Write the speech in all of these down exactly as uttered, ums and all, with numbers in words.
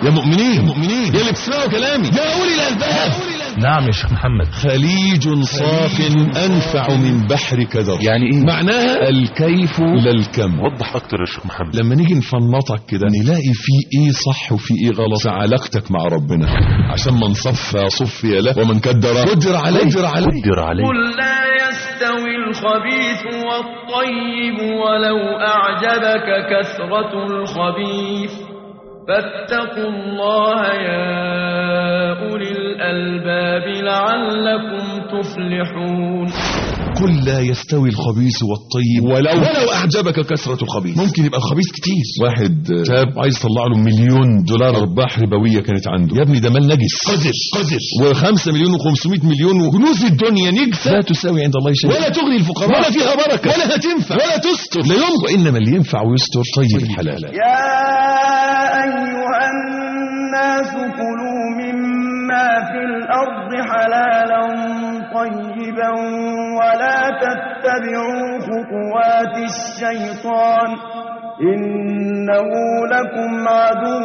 يا مؤمنين مؤمنين يا اللي بتسمعوا كلامي يا أولي الألباب. نعم يا شيخ محمد. خليج صاف أنفع من بحر كدر. يعني ايه؟ معناها الكيف لا الكم. وضح اكتر يا شيخ محمد. لما نيجي نفنطك كده نلاقي في ايه صح وفي ايه غلط في علاقتك مع ربنا، عشان من صفى صفي له ومن كدر قدر عليه قدر عليه قدر عليه. قل لا يستوي الخبيث والطيب ولو أعجبك كثرة الخبيث فاتقوا الله يا أولي الألباب لعلكم تفلحون. قل لا يستوي الخبيث والطيب ولو ولو أعجبك كثرة الخبيث. ممكن يبقى الخبيث كتير. واحد شاب عايز يطلع له مليون دولار أرباح ربوية كانت عنده. يا ابني ده مال نجس قذر قذر، وخمسة مليون وخمسمائة مليون وكنوز الدنيا نجسة لا تساوي عند الله شيء، ولا تغني الفقراء ولا فيها بركة ولا هتنفع ولا تستر لا يمكن. إنما اللي ينفع ويستر طيب الحلال. يا أيها الناس كلوا مما في الأرض حلالا طيبا ولا تتبعوا خطوات الشيطان إنه لكم عدو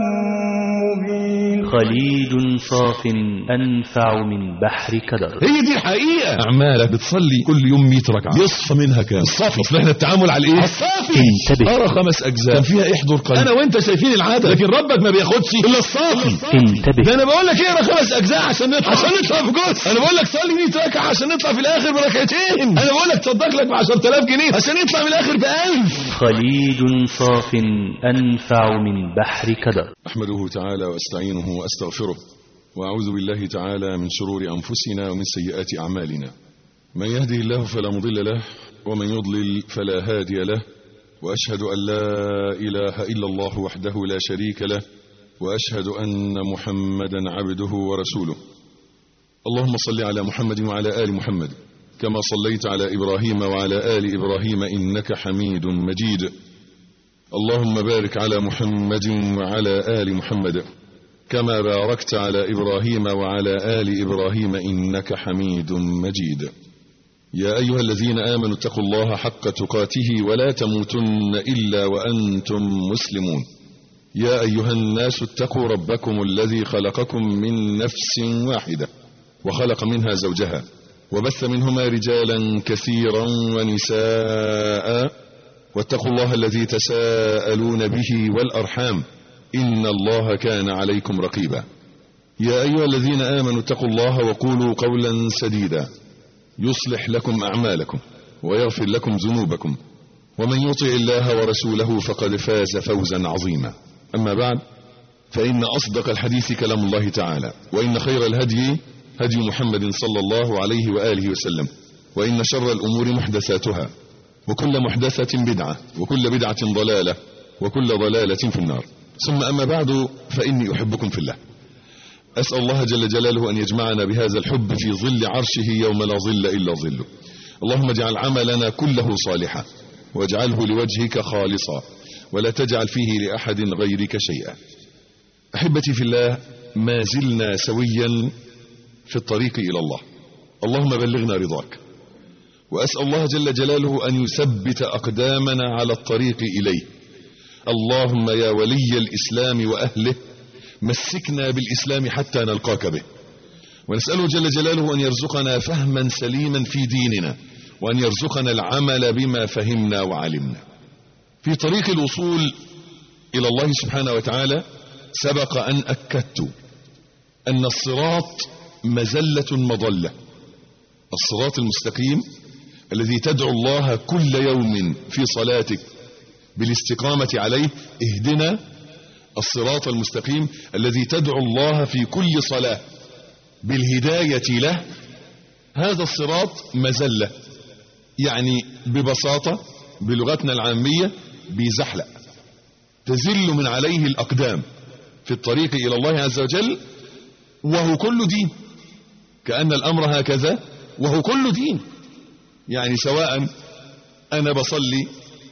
مبين. خليج صاف أنفع من بحر كدر. هي دي الحقيقة. أعمالك بتصلي كل يوم مئة ركعة يصفى منها كام؟ الصافي. اصل احنا التعامل على الايه؟ الصافي. انتبه. أرى خمس أجزاء كان فيها احضر قلب. أنا وأنت شايفين العادة لكن ربك ما بياخدش إلا الصافي. انتبه. ده أنا بقول لك اقرا خمس أجزاء عشان نطلع عشان نطلع في جزء. أنا بقول لك صلي مئة ركعة عشان نطلع في الآخر بركعتين. أنا بقول لك تصدق لك ب عشرة آلاف جنيه عشان يطلع من الآخر بألف. خليج صاف أنفع من بحر كدر. أحمده تعالى وأستعينه وأستغفره وأعوذ بالله تعالى من شرور أنفسنا ومن سيئات أعمالنا. من يهده الله فلا مضل له ومن يضلل فلا هادي له، وأشهد أن لا إله إلا الله وحده لا شريك له، وأشهد أن محمدا عبده ورسوله. اللهم صل على محمد وعلى آل محمد كما صليت على إبراهيم وعلى آل إبراهيم إنك حميد مجيد. اللهم بارك على محمد وعلى آل محمد كما باركت على إبراهيم وعلى آل إبراهيم إنك حميد مجيد. يا أيها الذين آمنوا اتقوا الله حق تقاته ولا تموتن إلا وأنتم مسلمون. يا أيها الناس اتقوا ربكم الذي خلقكم من نفس واحدة وخلق منها زوجها وبث منهما رجالا كثيرا ونساء، واتقوا الله الذي تساءلون به والأرحام إن الله كان عليكم رقيبا. يا أيها الذين آمنوا اتقوا الله وقولوا قولا سديدا يصلح لكم أعمالكم ويغفر لكم ذنوبكم، ومن يطع الله ورسوله فقد فاز فوزا عظيما. أما بعد، فإن أصدق الحديث كلام الله تعالى، وإن خير الهدي هدي محمد صلى الله عليه وآله وسلم، وإن شر الأمور محدثاتها، وكل محدثة بدعة، وكل بدعة ضلالة، وكل ضلالة في النار. ثم أما بعد، فإني أحبكم في الله. أسأل الله جل جلاله أن يجمعنا بهذا الحب في ظل عرشه يوم لا ظل إلا ظله. اللهم اجعل عملنا كله صالحا واجعله لوجهك خالصا ولا تجعل فيه لأحد غيرك شيئا. أحبتي في الله، ما زلنا سويا في الطريق إلى الله. اللهم بلغنا رضاك، وأسأل الله جل جلاله أن يثبت أقدامنا على الطريق إليه. اللهم يا ولي الإسلام وأهله مسكنا بالإسلام حتى نلقاك به، ونسأله جل جلاله أن يرزقنا فهما سليما في ديننا، وأن يرزقنا العمل بما فهمنا وعلمنا. في طريق الوصول إلى الله سبحانه وتعالى سبق أن أكدت أن الصراط مزلة مضلة. الصراط المستقيم الذي تدعو الله كل يوم في صلاتك بالاستقامة عليه، اهدنا الصراط المستقيم الذي تدعو الله في كل صلاة بالهداية له. هذا الصراط مزلة، يعني ببساطة بلغتنا العامية بيزحلق، تزل من عليه الأقدام في الطريق إلى الله عز وجل، وهو كل دين. كأن الأمر هكذا وهو كل دين. يعني سواء أنا بصلي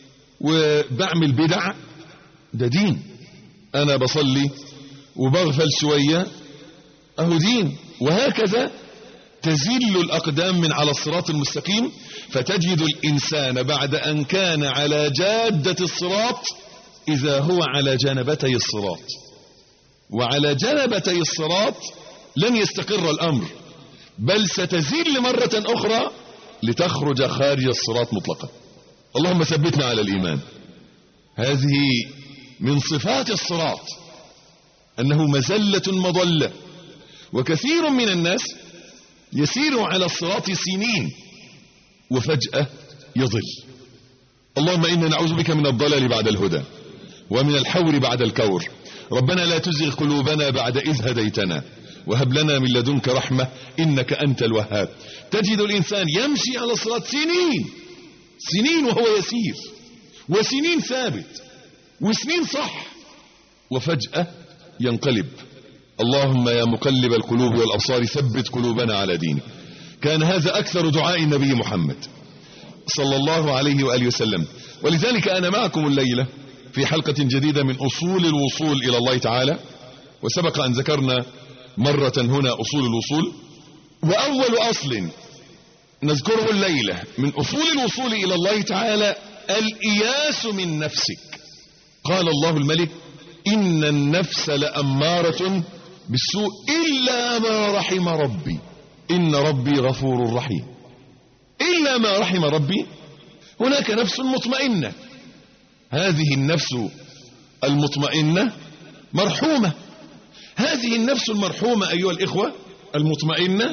وبعمل بدع، ده دين. أنا بصلي وبغفل شوية، أهو دين. وهكذا تزل الأقدام من على الصراط المستقيم، فتجد الإنسان بعد أن كان على جادة الصراط إذا هو على جانبتي الصراط. وعلى جنبتي الصراط لن يستقر الأمر، بل ستزل مرة أخرى لتخرج خارج الصراط مطلقا. اللهم ثبتنا على الإيمان. هذه من صفات الصراط أنه مزلة مضلة، وكثير من الناس يسير على الصراط سنين وفجأة يضل. اللهم إنا نعوذ بك من الضلال بعد الهدى ومن الحور بعد الكور. ربنا لا تزغ قلوبنا بعد إذ هديتنا وهب لنا من لدنك رحمة إنك أنت الوهاب. تجد الإنسان يمشي على الصراط سنين سنين وهو يسير، وسنين ثابت، وسنين صح، وفجأة ينقلب. اللهم يا مقلب القلوب والأبصار ثبت قلوبنا على دينك. كان هذا أكثر دعاء النبي محمد صلى الله عليه وآله وسلم. ولذلك أنا معكم الليلة في حلقة جديدة من أصول الوصول إلى الله تعالى. وسبق أن ذكرنا مرة هنا أصول الوصول، وأول أصل نذكره الليلة من أصول الوصول إلى الله تعالى الإياس من نفسك. قال الله الملك إن النفس لأمارة بالسوء إلا ما رحم ربي إن ربي غفور رحيم. إلا ما رحم ربي. هناك نفس مطمئنة، هذه النفس المطمئنة مرحومة. هذه النفس المرحومة أيها الإخوة المطمئنة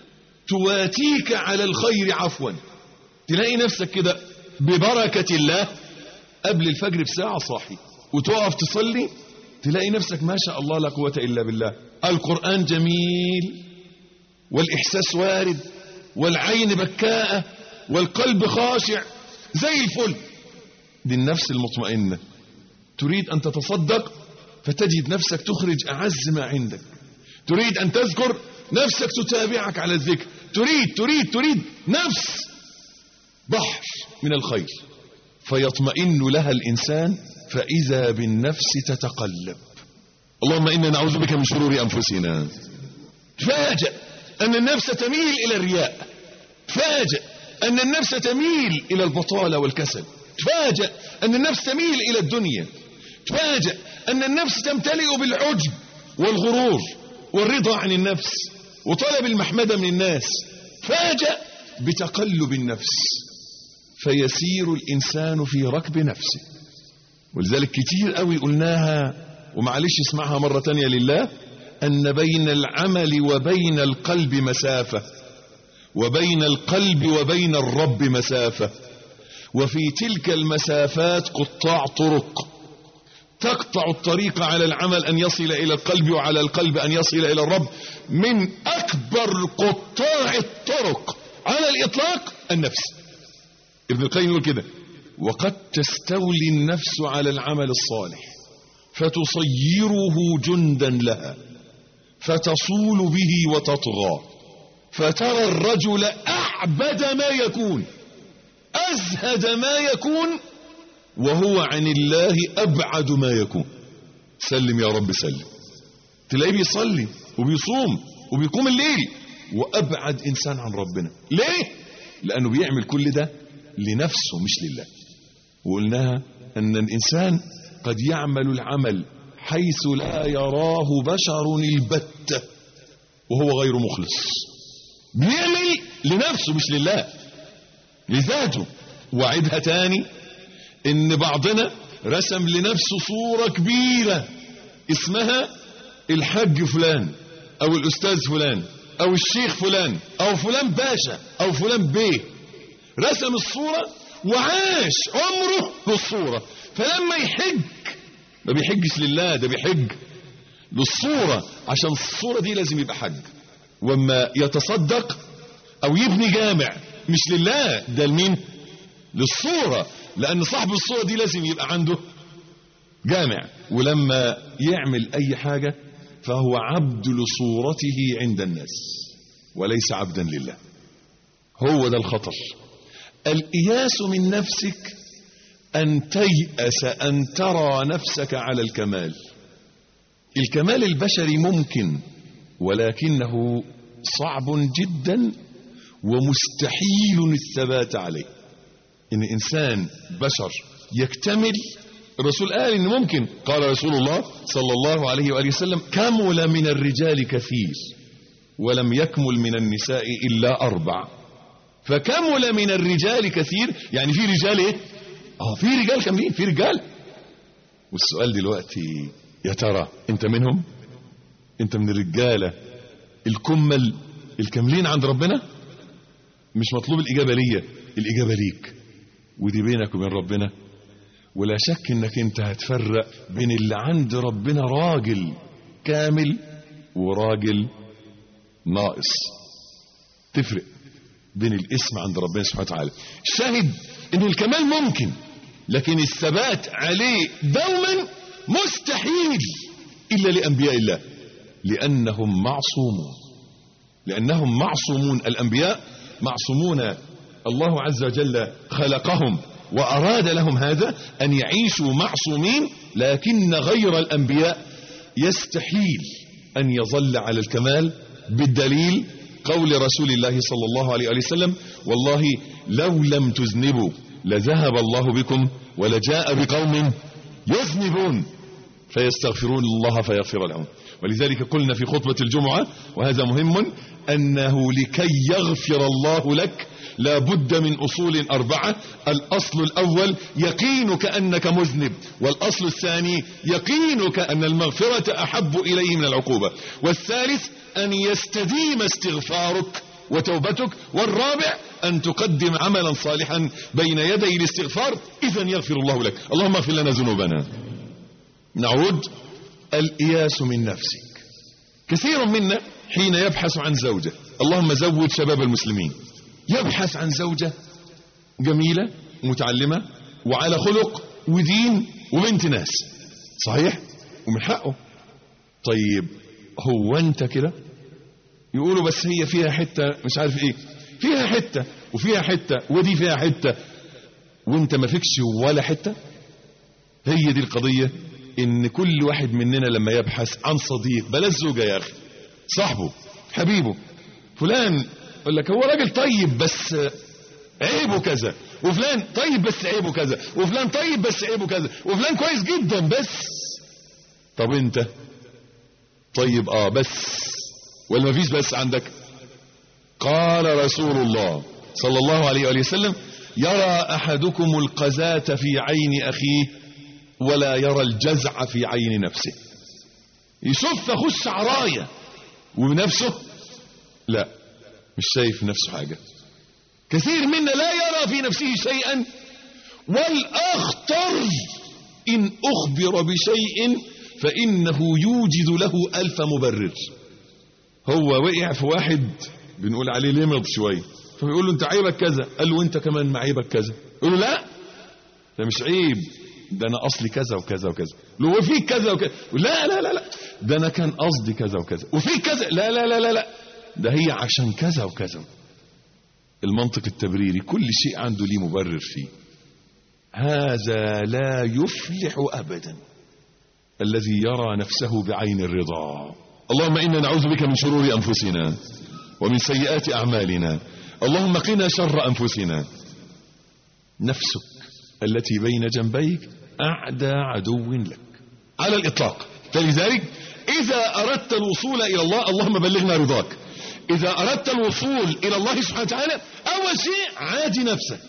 تواتيك على الخير عفوا. تلاقي نفسك كده ببركة الله قبل الفجر بساعة صاحي، وتقف تصلي تلاقي نفسك ما شاء الله لا قوة إلا بالله. القرآن جميل، والإحساس وارد، والعين بكاءة، والقلب خاشع زي الفل. دي النفس المطمئنة. تريد أن تتصدق فتجد نفسك تخرج أعز ما عندك. تريد أن تذكر نفسك تتابعك على الذكر. تريد تريد تريد نفس بحر من الخير فيطمئن لها الإنسان، فإذا بالنفس تتقلب. اللهم إنا نعوذ بك من شرور أنفسنا. فاجأ أن النفس تميل إلى الرياء، فاجأ أن النفس تميل إلى البطالة والكسل، فاجأ أن النفس تميل إلى الدنيا، فاجأ أن النفس تمتلئ بالعجب والغرور والرضا عن النفس وطلب المحمدة من الناس. فاجأ بتقلب النفس فيسير الإنسان في ركب نفسه. ولذلك كتير قوي قلناها، ومعلش اسمعها مرة تانية لله، أن بين العمل وبين القلب مسافة، وبين القلب وبين الرب مسافة، وفي تلك المسافات قطاع طرق تقطع الطريق على العمل أن يصل إلى القلب، وعلى القلب أن يصل إلى الرب. من أكبر قطاع الطرق على الإطلاق النفس. ابن القيم يقول كده: وقد تستولي النفس على العمل الصالح فتصيره جندا لها فتصول به وتطغى، فترى الرجل أعبد ما يكون أزهد ما يكون وهو عن الله أبعد ما يكون. سلم يا رب سلم. تلاقيه بيصلي وبيصوم وبيقوم الليل وأبعد إنسان عن ربنا. ليه؟ لأنه بيعمل كل ده لنفسه مش لله. وقلناها أن الإنسان قد يعمل العمل حيث لا يراه بشر البتة وهو غير مخلص، بيعمل لنفسه مش لله، لذاته. وعدها تاني ان بعضنا رسم لنفسه صورة كبيرة اسمها الحج فلان او الاستاذ فلان او الشيخ فلان او فلان باشا او فلان بيه. رسم الصورة وعاش عمره بالصورة، فلما يحج ما بيحجش لله، ده بيحج للصورة، عشان الصورة دي لازم يبقى حج. وما يتصدق او يبني جامع مش لله، ده لمين؟ للصورة، لأن صاحب الصورة دي لازم يبقى عنده جامع. ولما يعمل أي حاجة فهو عبد لصورته عند الناس وليس عبدا لله. هو ده الخطر. الإياس من نفسك أن تيأس أن ترى نفسك على الكمال. الكمال البشري ممكن، ولكنه صعب جدا ومستحيل الثبات عليه. إن إنسان بشر يكتمل الرسول قال إن ممكن. قال رسول الله صلى الله عليه وآله وسلم كمل من الرجال كثير ولم يكمل من النساء إلا أربع. فكمل من الرجال كثير يعني في رجال ايه اه في رجال كاملين، في رجال. والسؤال دلوقتي يا ترى انت منهم؟ انت من الرجالة الكمل الكاملين عند ربنا؟ مش مطلوب الإجابة ليا، الإجابة ليك، ودي بينك وبين ربنا. ولا شك انك انت هتفرق بين اللي عند ربنا راجل كامل وراجل ناقص. تفرق بين الاسم عند ربنا سبحانه وتعالى. الشاهد ان الكمال ممكن، لكن الثبات عليه دوما مستحيل الا لانبياء الله، لانهم معصومون. لانهم معصومون، الانبياء معصومون، الله عز وجل خلقهم واراد لهم هذا ان يعيشوا معصومين. لكن غير الانبياء يستحيل ان يظل على الكمال، بالدليل قول رسول الله صلى الله عليه وسلم والله لو لم تذنبوا لذهب الله بكم ولجاء بقوم يذنبون فيستغفرون الله فيغفر لهم. ولذلك قلنا في خطبة الجمعة وهذا مهم، أنه لكي يغفر الله لك لا بد من أصول أربعة. الأصل الأول يقينك أنك مذنب، والأصل الثاني يقينك أن المغفرة أحب إليه من العقوبة، والثالث أن يستديم استغفارك وتوبتك، والرابع أن تقدم عملا صالحا بين يدي الاستغفار إذن يغفر الله لك. اللهم اغفر لنا ذنوبنا. نعود. الإياس من نفسك. كثير منا حين يبحث عن زوجة، اللهم زوج شباب المسلمين، يبحث عن زوجة جميلة متعلمة وعلى خلق ودين وبنت ناس، صحيح؟ ومن حقه. طيب هو انت كده؟ يقولوا بس هي فيها حتة مش عارف ايه، فيها حتة وفيها حتة ودي فيها حتة وانت ما فيكش ولا حتة. هي دي القضية، ان كل واحد مننا لما يبحث عن صديق، بلاش زوجة يا اخي، صاحبه حبيبه، فلان يقول لك هو راجل طيب بس عيبه كذا، وفلان طيب بس عيبه كذا، وفلان طيب بس عيبه كذا، وفلان كويس جدا بس. طب انت طيب اه بس ولا ما فيش بس عندك؟ قال رسول الله صلى الله عليه وآله وسلم يرى أحدكم القذاة في عين أخيه ولا يرى الجزع في عين نفسه. يشوف أخوه الشعراية وبنفسه لا مش شايف نفسه حاجة. كثير منا لا يرى في نفسه شيئا، والأخطر إن أخبر بشيء فإنه يوجد له ألف مبرر. هو وقع في واحد بنقول عليه لمض شوية، فبيقول له انت عيبك كذا، قال له انت كمان ما عيبك كذا، يقول له لا ده مش عيب، ده انا اصلي كذا وكذا وكذا. له وفيك كذا وكذا، لا لا لا لا ده انا كان قصدي كذا وكذا، وفيك كذا، لا لا لا لا لا ده هي عشان كذا وكذا. المنطق التبريري كل شيء عنده ليه مبرر فيه. هذا لا يفلح ابدا الذي يرى نفسه بعين الرضا. اللهم إنا نعوذ بك من شرور أنفسنا ومن سيئات أعمالنا، اللهم قنا شر أنفسنا. نفسك التي بين جنبيك أعدى عدو لك على الإطلاق. فلذلك إذا أردت الوصول إلى الله، اللهم بلغنا رضاك، إذا أردت الوصول إلى الله سبحانه وتعالى أول شيء عادي نفسك.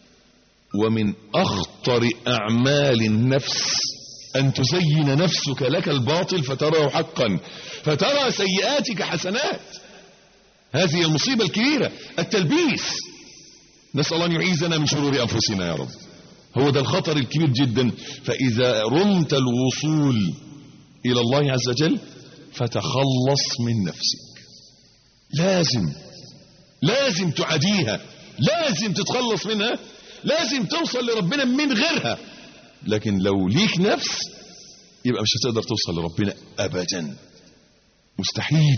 ومن أخطر أعمال النفس أن تزين نفسك لك الباطل فتراه حقا، فترى سيئاتك حسنات. هذه المصيبة الكبيرة، التلبيس. نسأل الله أن يعيذنا من شرور أنفسنا يا رب. هو ده الخطر الكبير جدا. فإذا رمت الوصول إلى الله عز وجل فتخلص من نفسك. لازم لازم تعاديها، لازم تتخلص منها، لازم توصل لربنا من غيرها. لكن لو ليك نفس يبقى مش هتقدر توصل لربنا أبدا، مستحيل.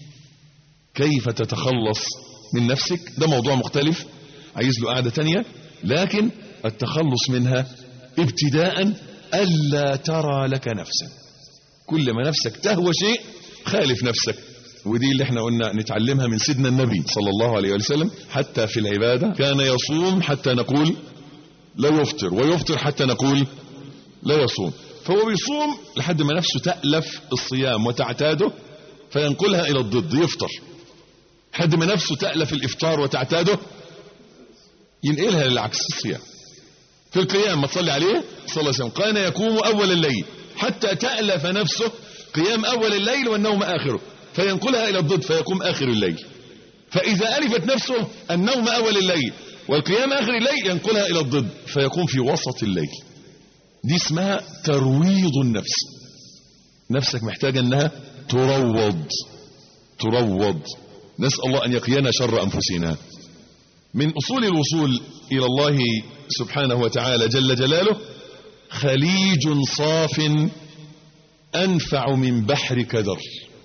كيف تتخلص من نفسك؟ ده موضوع مختلف عايز له قاعدة تانية. لكن التخلص منها ابتداء ألا ترى لك نفسا. كل ما نفسك تهوى شيء خالف نفسك. ودي اللي احنا قلنا نتعلمها من سيدنا النبي صلى الله عليه وسلم. حتى في العبادة كان يصوم حتى نقول لا يفطر، ويفطر حتى نقول لا يصوم، فهو بيصوم لحد ما نفسه تألف الصيام وتعتاده فينقلها إلى الضد، يفطر. لحد ما نفسه تألف الإفطار وتعتاده ينقلها للعكس، الصيام. في القيام ما تصلي عليه صلى الله عليه وسلم كان يقوم أول الليل حتى تألف نفسه قيام أول الليل والنوم آخره، فينقلها إلى الضد فيقوم آخر الليل. فإذا ألفت نفسه النوم أول الليل والقيام آخر الليل ينقلها إلى الضد فيقوم في وسط الليل. دي اسمها ترويض النفس. نفسك محتاجة أنها تروض تروض. نسأل الله أن يقينا شر أنفسنا. من أصول الوصول إلى الله سبحانه وتعالى جل جلاله خليج صاف أنفع من بحر كدر.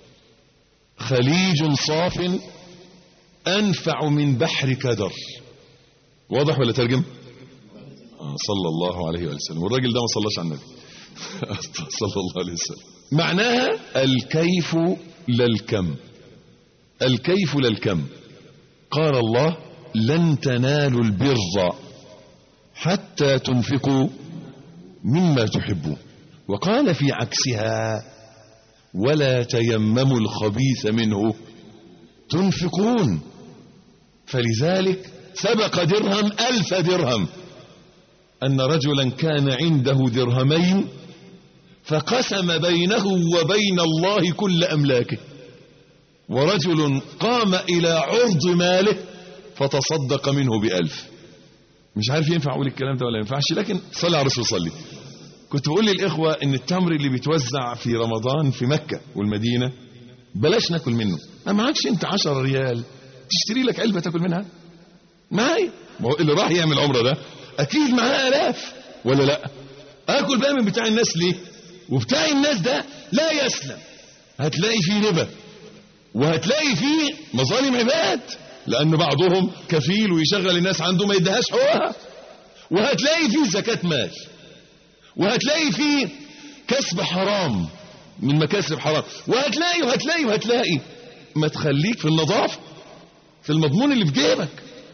خليج صاف أنفع من بحر كدر. واضح ولا ترجم؟ آه صلى الله عليه وسلم. والراجل ده ما صلاش على النبي صلى الله عليه وسلم. معناها الكيف للكم. الكيف للكم. قال الله لن تنالوا البر حتى تنفقوا مما تحبون. وقال في عكسها ولا تيمموا الخبيث منه تنفقون. فلذلك سبق درهم ألف درهم أن رجلا كان عنده درهمين فقسم بينه وبين الله كل أملاكه، ورجل قام إلى عرض ماله فتصدق منه بألف. مش عارف ينفع أقول الكلام ده ولا ينفعش، لكن صلى على الرسول صلي. كنت بقول للإخوة إن التمر اللي بيتوزع في رمضان في مكة والمدينة بلاش ناكل منه. ما معكش انت عشرة ريال تشتري لك علبة تاكل منها؟ معايا. ما هو اللي راح يعمل عمرة ده أكيد معاه آلاف ولا لا؟ أكل بقى من بتاع الناس ليه؟ وبتاع الناس ده لا يسلم. هتلاقي فيه ربا وهتلاقي فيه مظالم عباد، لأن بعضهم كفيل ويشغل الناس عنده ما يدهاش حقوقها، وهتلاقي فيه زكاة مال، وهتلاقي فيه كسب حرام من مكاسب حرام، وهتلاقي وهتلاقي وهتلاقي. ما تخليك في النظافة في المضمون اللي في جيبك.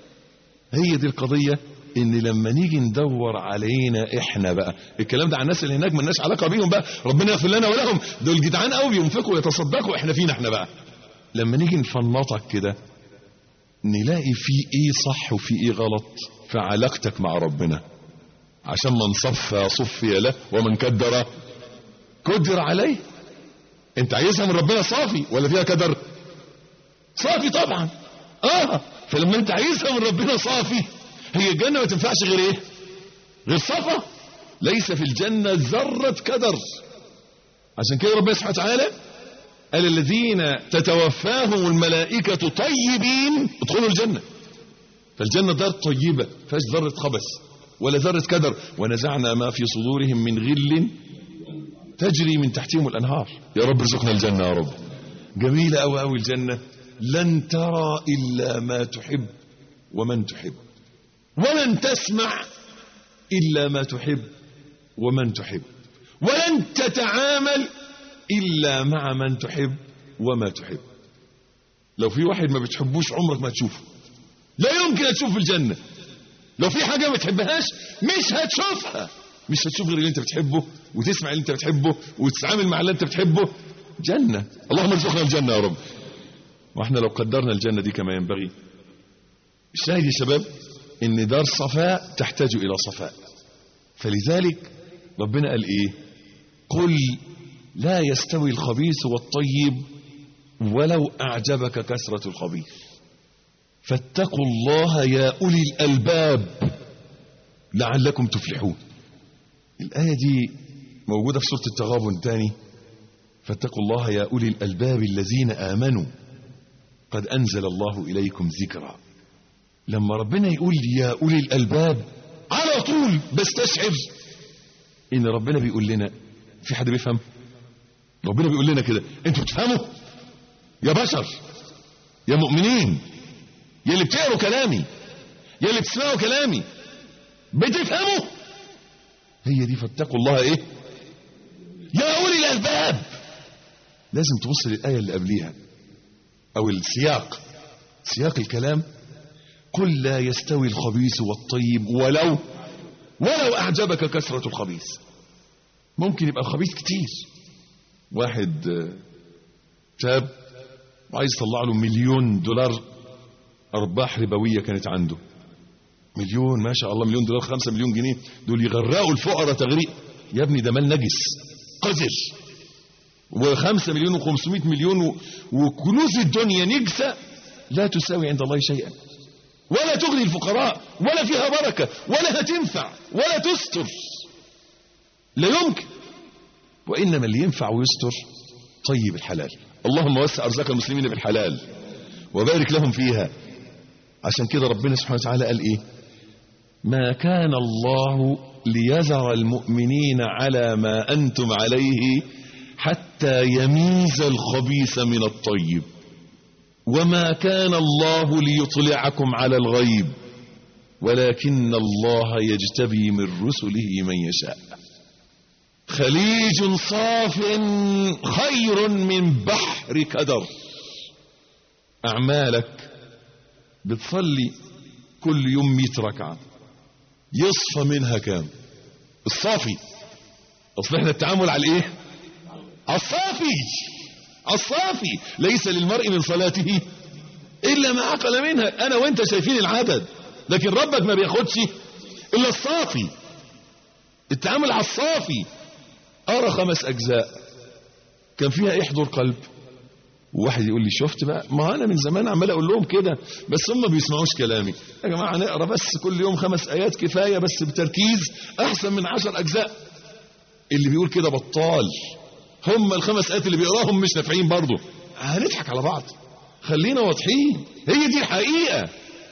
هي دي القضية. ان لما نيجي ندور علينا احنا بقى، الكلام ده على الناس اللي هناك مالناش علاقة بيهم بقى، ربنا يغفر لنا ولهم، دول جدعان قوي بينفقوا ويتصدقوا، احنا فينا احنا بقى. لما نيجي نفنطك كده نلاقي في ايه صح وفي ايه غلط في علاقتك مع ربنا، عشان من صفى صفي له ومن كدر كدر عليه. انت عايزها من ربنا صافي ولا فيها كدر؟ صافي طبعا. اه فلما انت عايزها من ربنا صافي، هي الجنة ما تنفعش غير ايه؟ غير صفا. ليس في الجنة ذرة كدر. عشان كده ربنا سبحانه وتعالى قال الذين تتوفاهم الملائكة طيبين ادخلوا الجنة. فالجنة دار طيبة فاش ذرة خبث ولا ذرة كدر. ونزعنا ما في صدورهم من غل تجري من تحتهم الأنهار. يا رب ارزقنا الجنة يا رب. جميلة أوي أوي الجنة. لن ترى إلا ما تحب ومن تحب، ولن تسمع إلا ما تحب ومن تحب، ولن تتعامل إلا مع من تحب وما تحب. لو في واحد ما بتحبوش عمرك ما تشوفه، لا يمكن تشوف في الجنة. لو في حاجة ما تحبهاش مش هتشوفها، مش هتشوف غير اللي انت بتحبه وتسمع اللي انت بتحبه وتتعامل مع اللي انت بتحبه. جنة. اللهم ارزقنا الجنة يا رب. واحنا لو قدرنا الجنة دي كما ينبغي. الشاهد يا شباب ان دار صفاء تحتاج الى صفاء. فلذلك ربنا قال ايه؟ قل لا يستوي الخبيث والطيب ولو اعجبك كثرة الخبيث فاتقوا الله يا اولي الالباب لعلكم تفلحون. الآية دي موجودة في سورة التغابن تاني. فاتقوا الله يا أولي الألباب الذين آمنوا قد أنزل الله إليكم ذكرا. لما ربنا يقول يا أولي الألباب على طول بستشعر إن ربنا بيقول لنا. في حد بيفهم؟ ربنا بيقول لنا كده. انتوا بتفهموا يا بشر يا مؤمنين يا اللي بتقروا كلامي يا اللي بتسمعوا كلامي بتفهموا؟ هي دي فاتقوا الله ايه؟ يا أولي الألباب. لازم تبص للآية اللي قبليها او السياق، سياق الكلام. قل لا يستوي الخبيث والطيب ولو ولو أعجبك كثرة الخبيث. ممكن يبقى الخبيث كتير. واحد شاب وعايز يطلع له مليون دولار أرباح ربوية كانت عنده، مليون ما شاء الله، مليون دولار، خمسة مليون جنيه دول يغرقوا الفقراء تغريق. يا ابني ده مال نجس قذر، وخمسة مليون وخمسمائة مليون وكنوز الدنيا نجسة لا تساوي عند الله شيئا، ولا تغني الفقراء، ولا فيها بركة، ولا هتنفع، ولا تستر، لا يمكن. وإنما اللي ينفع ويستر طيب الحلال. اللهم وسع أرزاق المسلمين بالحلال وبارك لهم فيها. عشان كده ربنا سبحانه وتعالى قال إيه؟ ما كان الله ليذر المؤمنين على ما أنتم عليه حتى يميز الخبيث من الطيب، وما كان الله ليطلعكم على الغيب ولكن الله يجتبي من رسله من يشاء. خليج صاف خير من بحر كدر. أعمالك بتصلي كل يوم مئة ركعة، يصفى منها كام؟ الصافي. اصل احنا التعامل على ايه؟ الصافي. الصافي. ليس للمرء من صلاته الا ما عقل منها. انا وانت شايفين العدد، لكن ربك ما بياخدش الا الصافي. التعامل على الصافي. ارى خمس اجزاء كان فيها احضر قلب. وواحد يقول لي شفت بقى، ما انا من زمان عمال اقول لهم كده بس هم ما بيسمعوش كلامي. يا جماعه نقرا بس كل يوم خمس ايات كفايه، بس بتركيز احسن من عشر اجزاء. اللي بيقول كده بطال. هم الخمس ايات اللي بيقراهم مش نافعين برضه. هنضحك على بعض. خلينا واضحين، هي دي الحقيقه.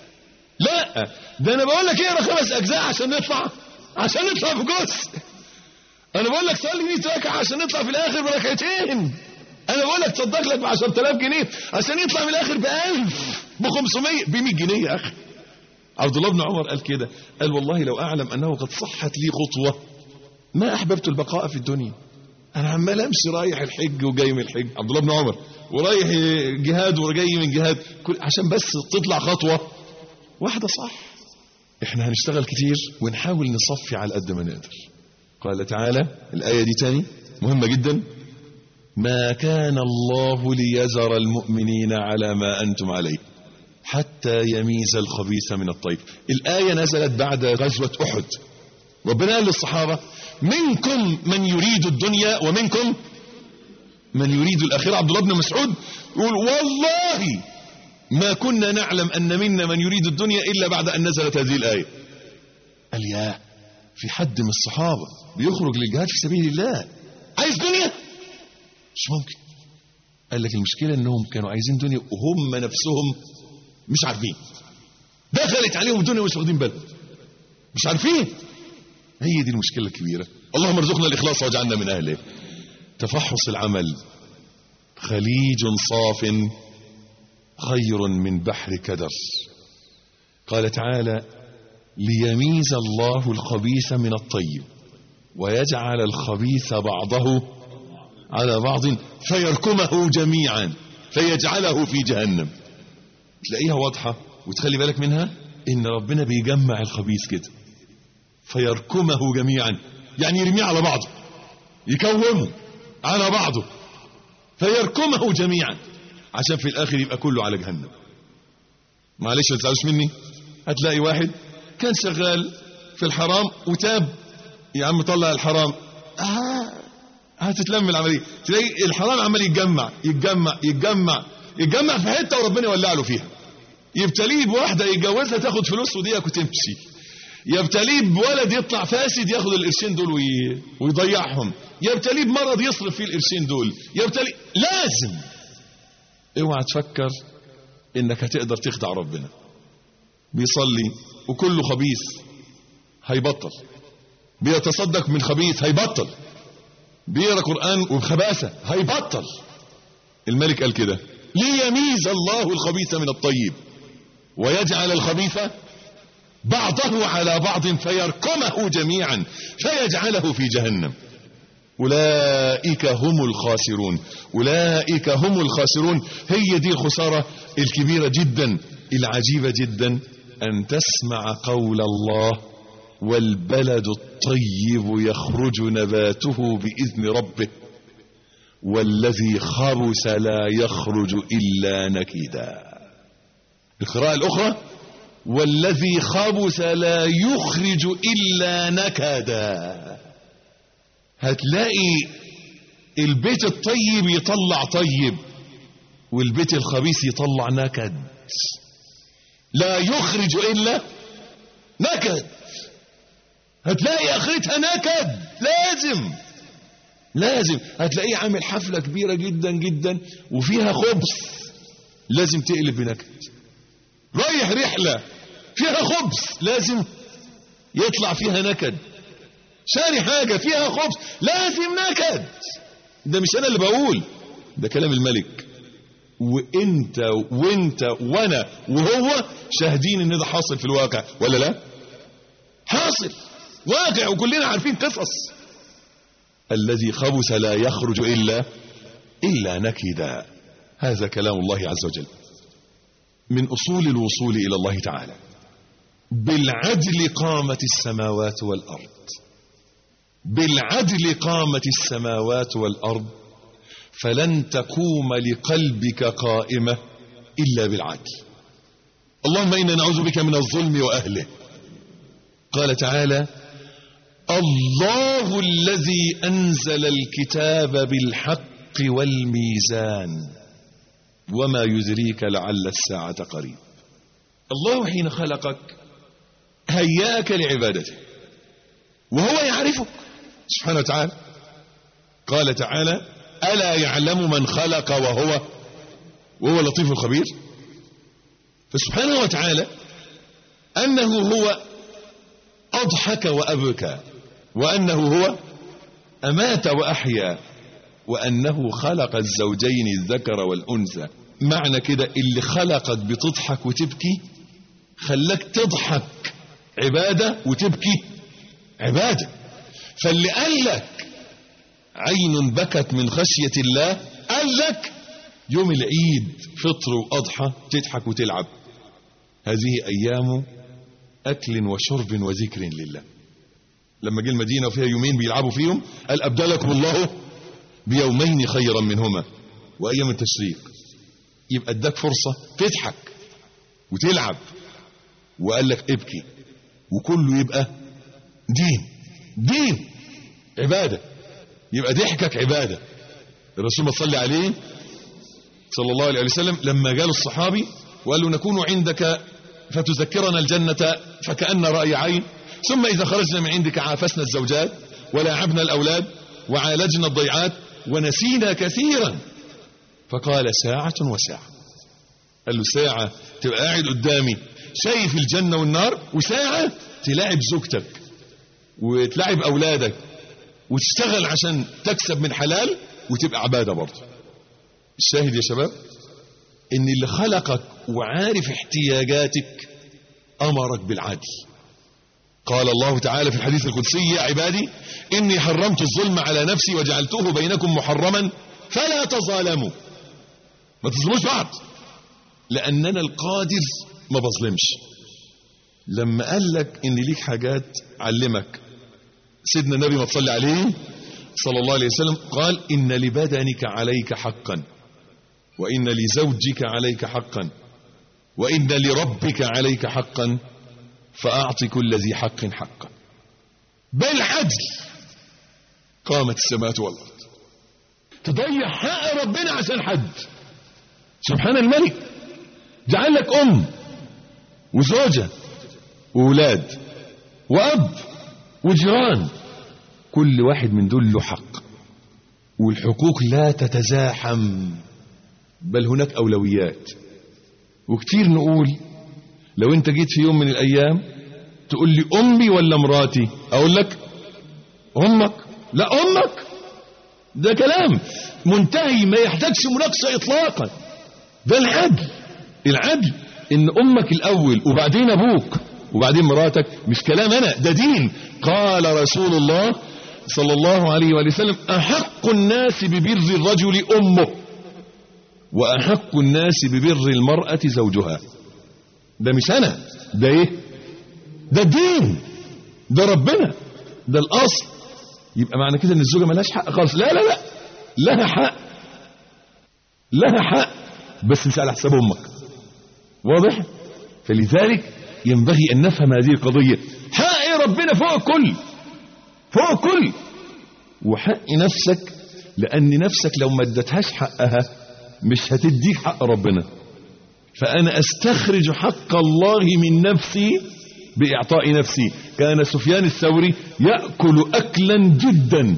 لا ده انا بقول لك اقرا خمس اجزاء عشان نطلع عشان نطلع بجزء. انا بقول لك صلي مئة ركعه عشان نطلع في الاخر بركعتين. انا بقول لك تصدق لك ب عشرة آلاف جنيه عشان يطلع من الاخر ب ألف، ب خمسمائة، ب مئة جنيه يا اخي. عبد الله بن عمر قال كده، قال والله لو اعلم انه قد صحت لي خطوه ما احببت البقاء في الدنيا. انا عمال امشي رايح الحج وجاي من الحج، عبد الله بن عمر، ورايح جهاد وجاي من جهاد، عشان بس تطلع خطوه واحده صح. احنا هنشتغل كتير ونحاول نصفي على قد ما نقدر. قال تعالى الايه دي تاني مهمه جدا، ما كان الله ليذر المؤمنين على ما أنتم عليه حتى يميز الخبيث من الطيب. الآية نزلت بعد غزوة أحد. ربنا قال للصحابة منكم من يريد الدنيا ومنكم من يريد الآخرة. عبد الله بن مسعود يقول والله ما كنا نعلم أن منا من يريد الدنيا إلا بعد أن نزلت هذه الآية. قال يا في حد من الصحابة بيخرج للجهاد في سبيل الله عايز دنيا؟ مش ممكن. قال لك المشكلة انهم كانوا عايزين دنيا وهم نفسهم مش عارفين. دخلت عليهم الدنيا ومش واخدين بالهم، مش عارفين. هي دي المشكلة الكبيرة. اللهم ارزقنا الإخلاص واجعلنا من أهله. تفحص العمل. خليج صاف خير من بحر كدر. قال تعالى ليميز الله الخبيث من الطيب ويجعل الخبيث بعضه على بعض فيركمه جميعا فيجعله في جهنم. تلاقيها واضحة وتخلي بالك منها، ان ربنا بيجمع الخبيث كده فيركمه جميعا، يعني يرميه على بعضه، يكومه على بعضه فيركمه جميعا عشان في الاخر يبقى كله على جهنم. معلش ما تزعلوش مني، هتلاقي واحد كان شغال في الحرام وتاب، يا عم طلع الحرام، آه هتتلم العملية. تلاقي الحرام عمال يتجمع يتجمع يتجمع يتجمع في حتة وربنا يولع له فيها. يبتليه بواحدة يتجوزها تاخد فلوس وديك وتمشي، يبتليه بولد يطلع فاسد ياخد القرشين دول وي... ويضيعهم، يبتليه بمرض يصرف فيه القرشين دول، يبتليه. لازم اوعى تفكر انك هتقدر تخدع ربنا. بيصلي وكله خبيث هيبطل، بيتصدق من خبيث هيبطل، بيقرا قرآن وبخباثة هيبطل. الملك قال كده ليميز الله الخبيث من الطيب ويجعل الخبيث بعضه على بعض فيركمه جميعا فيجعله في جهنم. أولئك هم الخاسرون. أولئك هم الخاسرون. هي دي الخسارة الكبيرة جدا العجيبة جدا، أن تسمع قول الله والبلد الطيب يخرج نباته بإذن ربه والذي خبث لا يخرج إلا نكدا. القراءة الأخرى والذي خبث لا يخرج إلا نكدا. هتلاقي البيت الطيب يطلع طيب والبيت الخبيث يطلع نكد، لا يخرج إلا نكد. هتلاقي آخرتها نكد، لازم لازم هتلاقيه عامل حفلة كبيرة جدا جدا وفيها خبث، لازم تقلب بنكد. رايح رحلة فيها خبث لازم يطلع فيها نكد. شاري حاجة فيها خبث لازم نكد. ده مش أنا اللي بقول، ده كلام الملك، وانت وانت وانا وهو شاهدين ان ده حاصل في الواقع ولا لا؟ حاصل واقع وكلنا عارفين قصص. الذي خبث لا يخرج إلا إلا نكدا. هذا كلام الله عز وجل. من أصول الوصول إلى الله تعالى بالعدل قامت السماوات والأرض، بالعدل قامت السماوات والأرض، فلن تقوم لقلبك قائمة إلا بالعدل. اللهم إنا نعوذ بك من الظلم وأهله. قال تعالى الله الذي أنزل الكتاب بالحق والميزان وما يدريك لعل الساعة قريب. الله حين خلقك هياك لعبادته وهو يعرفك سبحانه وتعالى. قال تعالى ألا يعلم من خلق وهو وهو لطيف الخبير. فسبحانه وتعالى أنه هو أضحك وأبكى، وأنه هو أمات وأحيا، وأنه خلق الزوجين الذكر والأنثى. معنى كده اللي خلقك بتضحك وتبكي خلك تضحك عبادة وتبكي عبادة. فاللي قال لك عين بكت من خشية الله قال لك يوم العيد فطر وأضحى تضحك وتلعب. هذه أيام أكل وشرب وذكر لله. لما جه المدينة وفيها يومين بيلعبوا فيهم قال أبدلكم الله بيومين خيرا منهما وأيام التشريق. يبقى اداك فرصة تضحك وتلعب وقال لك ابكي، وكله يبقى دين دين عبادة. يبقى ضحكك عبادة. الرسول صلى عليه صلى الله عليه وسلم لما جاء الصحابي وقال له نكون عندك فتذكرنا الجنة فكأن رأي عين، ثم إذا خرجنا من عندك عافسنا الزوجات ولاعبنا الأولاد وعالجنا الضيعات ونسينا كثيرا. فقال ساعة وساعة. قال له ساعة تبقى قاعد قدامي شايف الجنة والنار، وساعة تلاعب زوجتك وتلاعب أولادك وتشتغل عشان تكسب من حلال وتبقى عبادة برضه. الشاهد يا شباب ان اللي خلقك وعارف احتياجاتك امرك بالعدل. قال الله تعالى في الحديث القدسي يا عبادي اني حرمت الظلم على نفسي وجعلته بينكم محرما فلا تظالموا. ما تظلموش بعض، لاننا القادر ما بظلمش. لما قال لك ان ليك حاجات علمك سيدنا النبي ما تصلي عليه صلى الله عليه وسلم قال إن لبدنك عليك حقا، وإن لزوجك عليك حقا، وإن لربك عليك حقا، فأعطي كل ذي حق حقا. بالعدل قامت السماوات والأرض. تضيع حق ربنا عشان حد؟ سبحان الملك. جعل لك أم وزوجة وولاد وأب وجيران، كل واحد من دول له حق، والحقوق لا تتزاحم بل هناك أولويات. وكتير نقول لو انت جيت في يوم من الأيام تقول لي أمي ولا مراتي، أقول لك أمك. لا أمك، ده كلام منتهي ما يحتاجش مناقشة إطلاقا. ده العدل. العدل إن أمك الأول وبعدين أبوك وبعدين مراتك، مش كلام أنا، ده دين. قال رسول الله صلى الله عليه وسلم أحق الناس ببر الرجل أمه وأحق الناس ببر المرأة زوجها. ده مش أنا، ده إيه؟ ده الدين. ده ربنا، ده الاصل. يبقى معنى كده ان الزوجه ملهاش حق خالص؟ لا لا لا، لها حق، لها حق، بس مش على حساب امك. واضح؟ فلذلك ينبغي ان نفهم هذه القضيه. حق ربنا فوق الكل، فوق الكل، وحق نفسك، لان نفسك لو ما ادتهاش حقها مش هتديك حق ربنا. فانا استخرج حق الله من نفسي باعطاء نفسي. كان سفيان الثوري ياكل اكلا جدا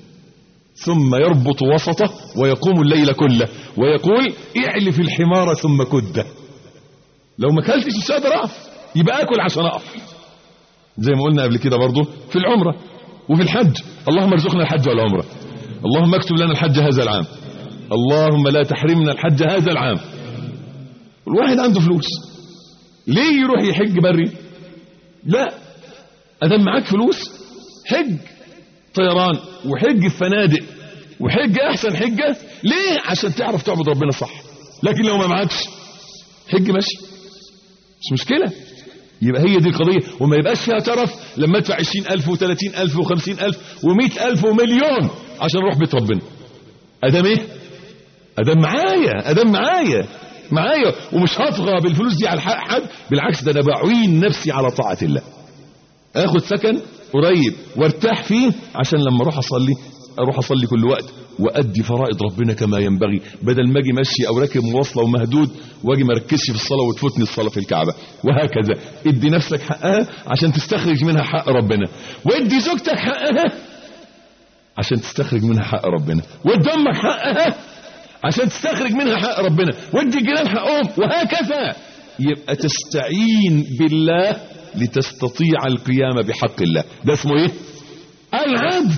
ثم يربط وسطه ويقوم الليل كله ويقول اعلف الحمار ثم كده. لو ما اكلتش مش قادر اقف، يبقى اكل عشان اقف. زي ما قلنا قبل كده برضه في العمره وفي الحج. اللهم ارزقنا الحج والعمره، اللهم اكتب لنا الحج هذا العام، اللهم لا تحرمنا الحج هذا العام. الواحد عنده فلوس، ليه يروح يحج بري؟ لا، ادام معاك فلوس حج طيران وحج الفنادق وحج احسن حجه. ليه؟ عشان تعرف تعبد ربنا صح. لكن لو ما معكش حج ماشي، مش مشكله. يبقى هي دي القضيه، وما يبقاش فيها ترف لما ادفع عشرين ألف وثلاثين ألف وخمسين ألف ومئة ألف ومليون عشان اروح بيت ربنا. ادام ايه؟ ادام معايا، ادام معايا معايا ومش هطغى بالفلوس دي على حق حد. بالعكس، ده انا بعين نفسي على طاعه الله. اخد سكن قريب وارتاح فيه عشان لما اروح اصلي اروح اصلي كل وقت وادي فرائض ربنا كما ينبغي، بدل ما اجي ماشي او راكب مواصله ومهدود واجي ما اركزش في الصلاه وتفوتني الصلاه في الكعبه. وهكذا ادي نفسك حقها عشان تستخرج منها حق ربنا، وادي زوجتك حقها عشان تستخرج منها حق ربنا، وادي امك حقها عشان تستخرج منها حق ربنا، وادي الجيران حقهم، وهكذا. يبقى تستعين بالله لتستطيع القيام بحق الله. ده اسمه ايه؟ العدل،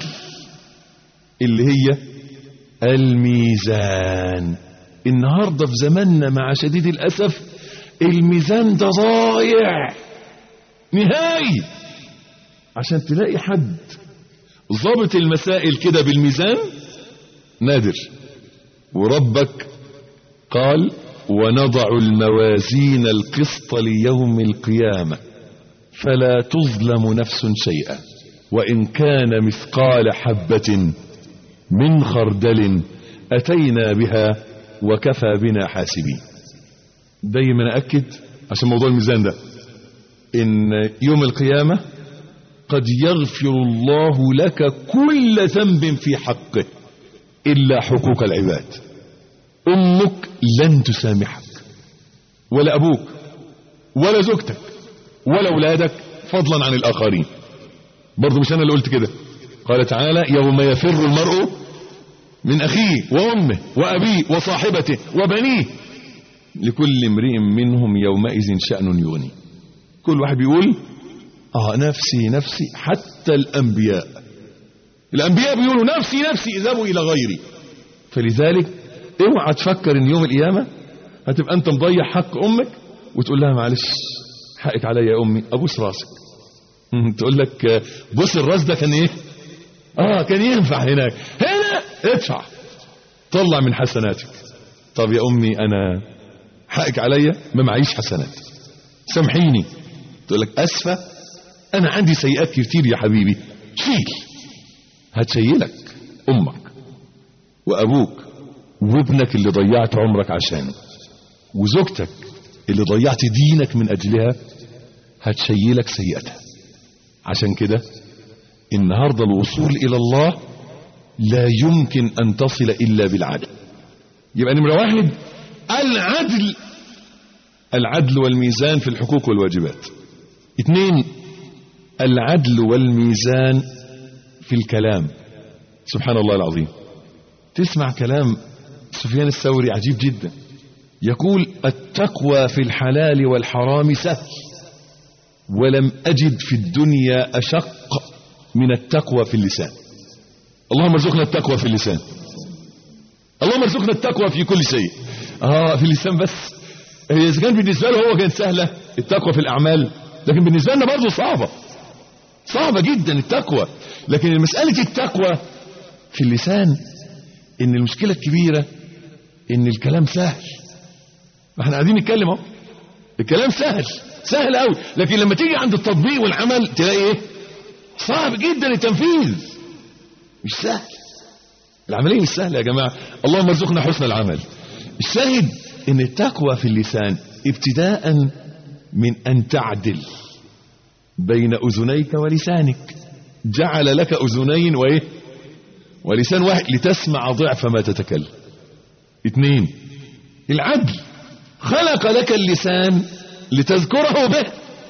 اللي هي الميزان. النهارده في زماننا مع شديد الاسف الميزان ده ضايع نهائي. عشان تلاقي حد ضابط المسائل كده بالميزان نادر. وربك قال ونضع الموازين القسط ليوم القيامة فلا تظلم نفس شيئا وإن كان مثقال حبة من خردل أتينا بها وكفى بنا حاسبين. دايما أكد عشان موضوع الميزان ده إن يوم القيامة قد يغفر الله لك كل ذنب في حقه إلا حقوق العباد. أمك لن تسامحك، ولا أبوك، ولا زوجتك، ولا أولادك، فضلا عن الآخرين. برضو مش أنا اللي قلت كده. قال تعالى يوم يفر المرء من أخيه وأمه وأبيه وصاحبته وبنيه لكل امرئ منهم يومئذ شأن يغني. كل واحد بيقول آه نفسي نفسي. حتى الأنبياء الأنبياء بيقولوا نفسي نفسي اذهبوا إلى غيري. فلذلك اوعى تفكر ان يوم القيامة هتبقى انت مضيع حق امك وتقول لها معلش حقك عليا يا امي ابوس راسك. تقول لك بوس الراس ده كان ايه؟ اه كان ينفع هناك، هنا ادفع طلع من حسناتك. طب يا امي انا حقك عليا ما معيش حسنات سامحيني. تقول لك اسفة انا عندي سيئات كتير يا حبيبي. شيل. هتشيلك امك وابوك وابنك اللي ضيعت عمرك عشانه وزوجتك اللي ضيعت دينك من اجلها هتشيلك سيئتها. عشان كده النهاردة الوصول الى الله لا يمكن ان تصل الا بالعدل. يبقى نمرة واحد العدل، العدل والميزان في الحقوق والواجبات. اثنين العدل والميزان في الكلام. سبحان الله العظيم، تسمع كلام سفيان الثوري عجيب جدا. يقول التقوى في الحلال والحرام سهل ولم أجد في الدنيا أشق من التقوى في اللسان. اللهم ارزقنا التقوى في اللسان، اللهم ارزقنا التقوى في كل شيء. اه في اللسان بس. إذا كان بالنسبة له هو كانت سهلة التقوى في الأعمال، لكن بالنسبة لنا برضه صعبة، صعبة جدا التقوى. لكن المسألة التقوى في اللسان ان المشكلة الكبيرة ان الكلام سهل. احنا قاعدين نتكلم اهو الكلام سهل سهل قوي، لكن لما تيجي عند التطبيق والعمل تلاقي ايه؟ صعب جدا التنفيذ، مش سهل، العملية مش سهلة يا جماعة. اللهم ارزقنا حسن العمل. الشاهد ان التقوى في اللسان ابتداء من ان تعدل بين اذنيك ولسانك. جعل لك اذنين وايه ولسان واحد لتسمع ضعف ما تتكلم. اثنين، العدل. خلق لك اللسان لتذكره به،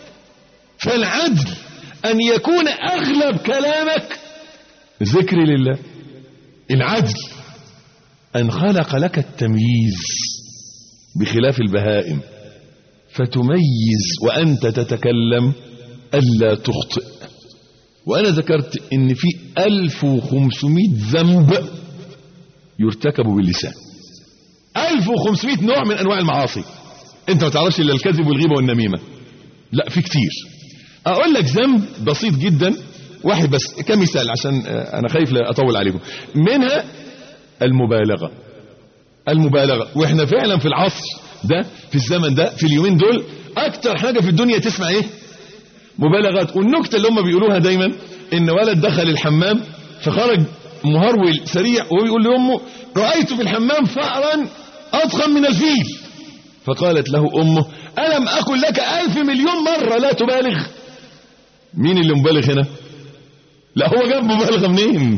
فالعدل ان يكون اغلب كلامك ذكر لله. العدل ان خلق لك التمييز بخلاف البهائم، فتميز وانت تتكلم الا تخطئ. وانا ذكرت ان في الف وخمسمائة ذنب يرتكب باللسان، الف وخمسمائة نوع من انواع المعاصي. انت ما تعرفش الا الكذب والغيبة والنميمة، لا في كتير. اقول لك ذنب بسيط جدا واحد بس كمثال عشان انا خايف لا اطول عليكم. منها المبالغة. المبالغة، واحنا فعلا في العصر ده، في الزمن ده، في اليومين دول اكتر حاجة في الدنيا تسمع ايه؟ مبالغات. والنكتة اللي هم بيقولوها دايما ان ولد دخل الحمام فخرج مهرول سريع وهو يقول لأمه رأيت في الحمام فأرا أضخم من الفيل، فقالت له أمه ألم أقل لك ألف مليون مرة لا تبالغ. مين اللي مبالغ هنا؟ لا هو جاب مبالغة منين؟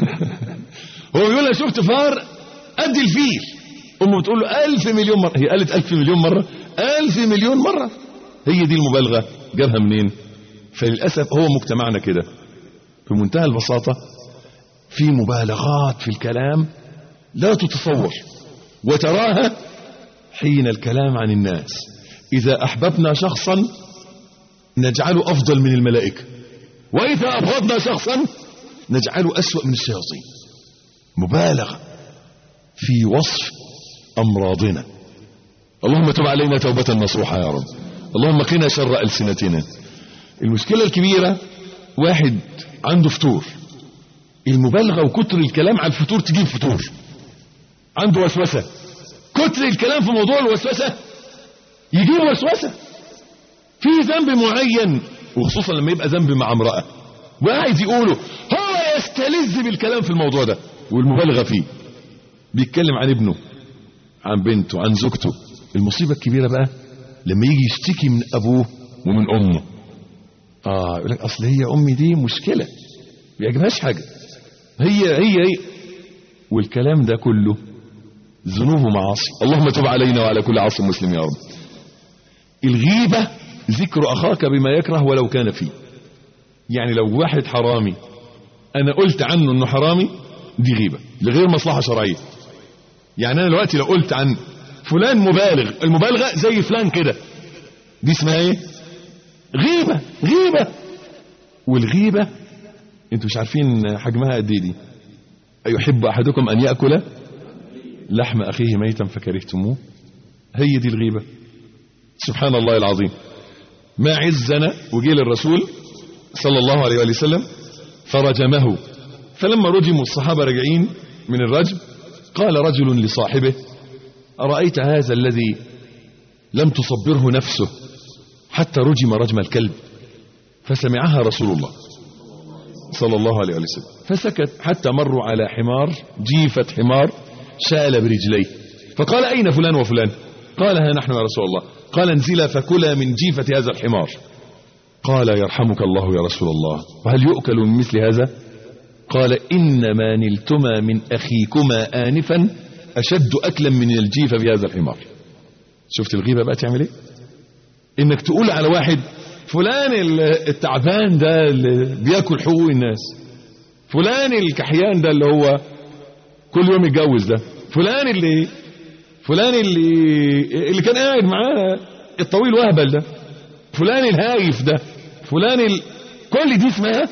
هو بيقول لها شفت فار قد الفيل، أمه بتقول له ألف مليون مرة، هي قالت ألف مليون مرة، ألف مليون مرة. هي دي المبالغة، جابها منين؟ فللأسف هو مجتمعنا كده في منتهى البساطة، في مبالغات في الكلام لا تتصور، وتراها حين الكلام عن الناس. إذا أحببنا شخصا نجعله أفضل من الملائكة، وإذا أبغضنا شخصا نجعله أسوأ من الشياطين. مبالغة في وصف أمراضنا. اللهم تب علينا توبة نصوحة يا رب. اللهم قنا شر ألسنتنا. المشكلة الكبيرة واحد عنده فتور، المبالغة وكتر الكلام على الفتور تجيب فتور. عنده وسوسة، كتر الكلام في موضوع الوسوسة يجيب وسوسة في ذنب معين، وخصوصا لما يبقى ذنب مع امرأة وقاعد يقوله، هو يستلذ بالكلام في الموضوع ده والمبالغة فيه. بيتكلم عن ابنه، عن بنته، عن زوجته. المصيبة الكبيرة بقى لما يجي يشتكي من أبوه ومن أمه. آه يقول لك أصل هي أمي دي مشكلة، ما يعجبهاش حاجة، هي هي هي والكلام ده كله ذنوب ومعاصي. اللهم تب علينا وعلى كل عاصي مسلم يا رب. الغيبة ذكر أخاك بما يكره ولو كان فيه. يعني لو واحد حرامي أنا قلت عنه أنه حرامي، دي غيبة لغير مصلحة شرعية. يعني أنا دلوقتي لو قلت عن فلان مبالغ، المبالغة زي فلان كده، دي اسمها ايه؟ غيبة. غيبة. والغيبة انتوا مش عارفين حجمها قد ايه دي. أيحب أحدكم أن يأكل لحم أخيه ميتا فكرهتموه؟ هي دي الغيبة. سبحان الله العظيم. ما عزنا وجيل الرسول صلى الله عليه وآله وسلم فرجمه، فلما رجموا الصحابة رجعين من الرجم قال رجل لصاحبه أرأيت هذا الذي لم تصبره نفسه حتى رجم رجم الكلب؟ فسمعها رسول الله صلى الله عليه وسلم فسكت حتى مروا على حمار، جيفة حمار شال برجليه، فقال أين فلان وفلان؟ قال ها نحن يا رسول الله. قال انزلا فكلا من جيفة هذا الحمار. قال يرحمك الله يا رسول الله، وهل يؤكل من مثل هذا؟ قال إنما نلتما من أخيكما آنفا أشد أكلا من الجيفة بهذا الحمار. شفت الغيبة بقى تعمل ايه؟ انك تقول على واحد فلان التعبان ده اللي بياكل حقوق الناس، فلان الكحيان ده اللي هو كل يوم يتجوز ده، فلان اللي فلان اللي اللي كان قاعد معاه الطويل وهبل ده، فلان الهايف ده، فلان ال... كل دي اسمها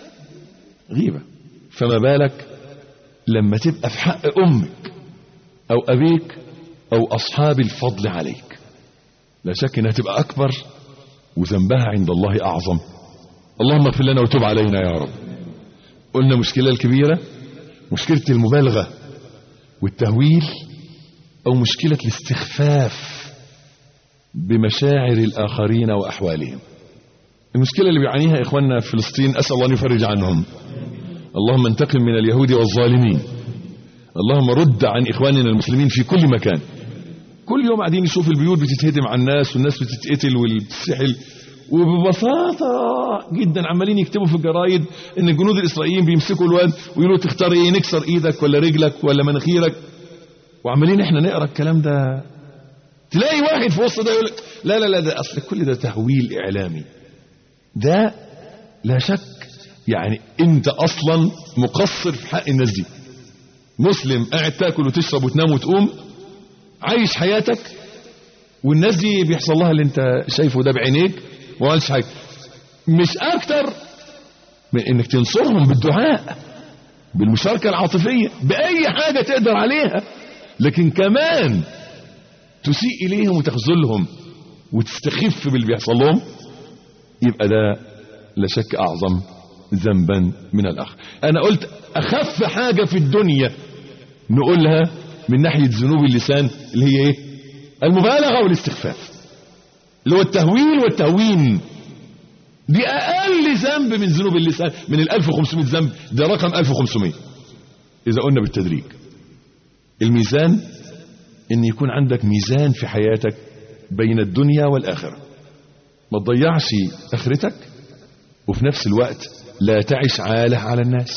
غيبة. فما بالك لما تبقى في حق أمك أو أبيك أو أصحاب الفضل عليك؟ لا شك انها تبقى أكبر وذنبها عند الله أعظم. اللهم اغفر لنا وتب علينا يا رب. قلنا مشكلة الكبيرة مشكلة المبالغة والتهويل، أو مشكلة الاستخفاف بمشاعر الآخرين وأحوالهم. المشكلة اللي بيعانيها إخواننا في فلسطين أسأل الله أن يفرج عنهم. اللهم انتقم من اليهود والظالمين. اللهم رد عن إخواننا المسلمين في كل مكان. كل يوم قاعدين يشوف البيوت بتتهدم على الناس والناس بتتقتل والسحل، وببساطة جدا عمالين يكتبوا في الجرايد ان الجنود الإسرائيليين بيمسكوا الواد ويقولوا تختار ايه، نكسر ايدك ولا رجلك ولا مناخيرك، وعمالين احنا نقرأ الكلام ده. تلاقي واحد في وسط ده يقول لا لا لا ده اصل كل ده تهويل اعلامي. ده لا شك يعني انت اصلا مقصر في حق الناس دي. مسلم قاعد تاكل وتشرب وتنام وتقوم عايش حياتك، والناس دي بيحصل لها اللي انت شايفه ده بعينيك وما قالش حاجه. مش اكتر من انك تنصرهم بالدعاء، بالمشاركه العاطفيه، باي حاجه تقدر عليها، لكن كمان تسيء اليهم وتخذلهم وتستخف باللي بيحصل لهم، يبقى ده لا شك اعظم ذنبا من الاخر. انا قلت اخف حاجه في الدنيا نقولها من ناحيه ذنوب اللسان اللي هي ايه؟ المبالغه والاستخفاف، اللي هو التهويل والتهوين. دي اقل ذنب من ذنوب اللسان. من ال ألف وخمسمائة ذنب ده رقم ألف وخمسمائة اذا قلنا بالتدريج. الميزان ان يكون عندك ميزان في حياتك بين الدنيا والاخره، ما تضيعش اخرتك وفي نفس الوقت لا تعش عاله على الناس.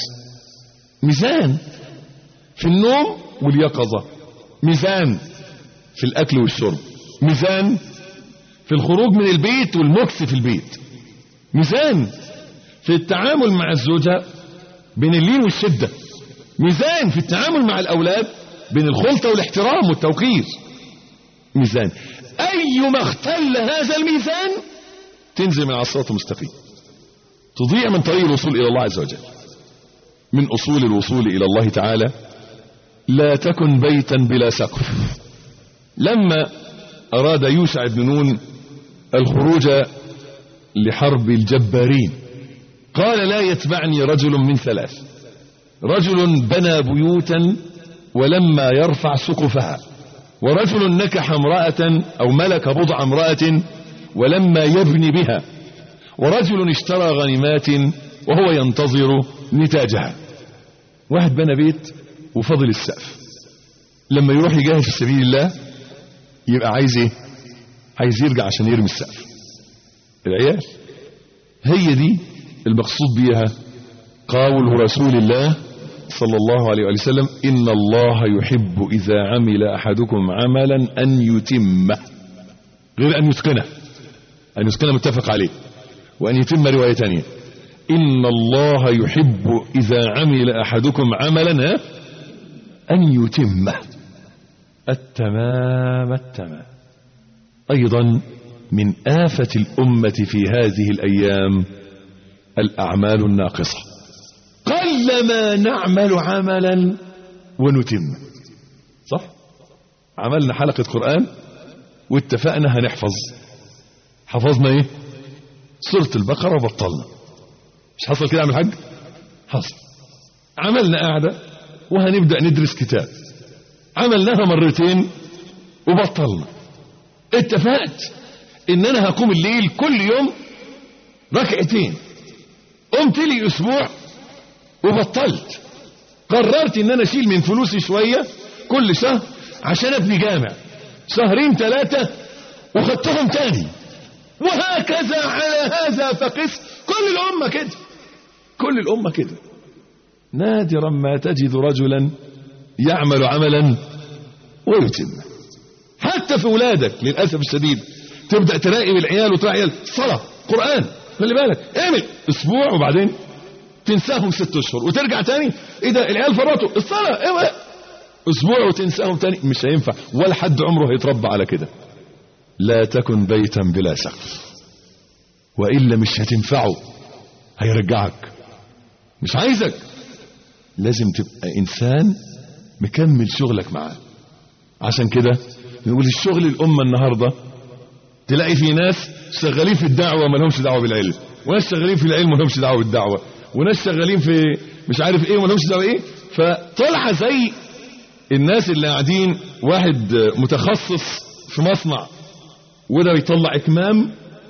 ميزان في النوم واليقظه، ميزان في الاكل والشرب، ميزان في الخروج من البيت والمكث في البيت، ميزان في التعامل مع الزوجة بين اللين والشدة، ميزان في التعامل مع الأولاد بين الخلطة والاحترام والتوقير، ميزان. أيما اختل هذا الميزان تنزل من على الصراط المستقيم، تضيع من طريق الوصول إلى الله عز وجل. من أصول الوصول إلى الله تعالى لا تكن بيتا بلا سقف. لما أراد يوشع بن نون الخروج لحرب الجبارين قال لا يتبعني رجل من ثلاث: رجل بنى بيوتا ولما يرفع سقفها، ورجل نكح امرأة أو ملك بضع امرأة ولما يبني بها، ورجل اشترى غنيمات وهو ينتظر نتاجها. واحد بنى بيت وفضل السقف، لما يروح يجاهد في سبيل الله يبقى عايز ايه؟ عايز يرجع عشان يرمي السقف. العيال هي دي المقصود بيها قول رسول الله صلى الله عليه وسلم: إن الله يحب إذا عمل أحدكم عملا أن يتمه، غير أن يتقنه. أن يتقنه متفق عليه، وأن يتم رواية ثانية: إن الله يحب إذا عمل أحدكم عملا أن يتمه التمام التمام. أيضا من آفة الأمة في هذه الأيام الأعمال الناقصة. قلما نعمل عملا ونتم. صح؟ عملنا حلقة قرآن واتفقنا هنحفظ، حفظنا ايه؟ سورة البقرة وبطلنا. مش حصل كده عم الحاج؟ حصل. عملنا قاعدة وهنبدأ ندرس كتاب، عملناها مرتين وبطلنا. اتفقت ان انا هقوم الليل كل يوم ركعتين، قمت لي اسبوع وبطلت. قررت ان انا اشيل من فلوسي شوية كل شهر عشان ابني جامع، شهرين ثلاثة وخدتهم تاني، وهكذا على هذا فقس. كل الامة كده، كل الامة كده. نادرا ما تجد رجلا يعمل عملا ويتم. حتى في ولادك للأسف الشديد تبدأ تراقب العيال وتراقب عيال صلاة قرآن، خلي بالك اعمل اسبوع وبعدين تنساهم ست اشهر وترجع تاني. ايه ده العيال فرطوا الصلاة، ايه اسبوع وتنساهم تاني. مش هينفع، ولا حد عمره هيتربى على كده. لا تكن بيتا بلا سقف، وإلا مش هتنفعه، هيرجعك. مش عايزك. لازم تبقى إنسان مكمل شغلك معاه. عشان كده نقول الشغل الأمة النهاردة تلاقي في ناس شغالين في الدعوة ما لهمش دعوة بالعلم، وناس شغالين في العلم ما لهمش دعوة بالدعوة، وناس شغالين في مش عارف ايه وما لهمش دعوة ايه. فطلع زي الناس اللي قاعدين، واحد متخصص في مصنع وده يطلع اكمام،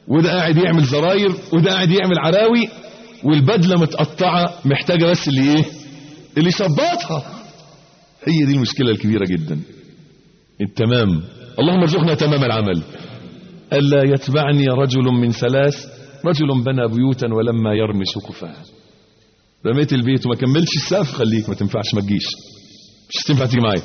وده قاعد يعمل زراير، وده قاعد يعمل عراوي، والبدلة متقطعة محتاجة بس اللي ايه اللي يشبطها. هي دي المشكلة الكبيرة جدا، التمام. اللهم ارزقنا تمام العمل. ألا يتبعني رجل من ثلاث، رجل بنى بيوتا ولما يرمي سقفها. رميت البيت وما كملش السقف، خليك ما تنفعش، ما تجيش، مش تنفع تيجي معايا.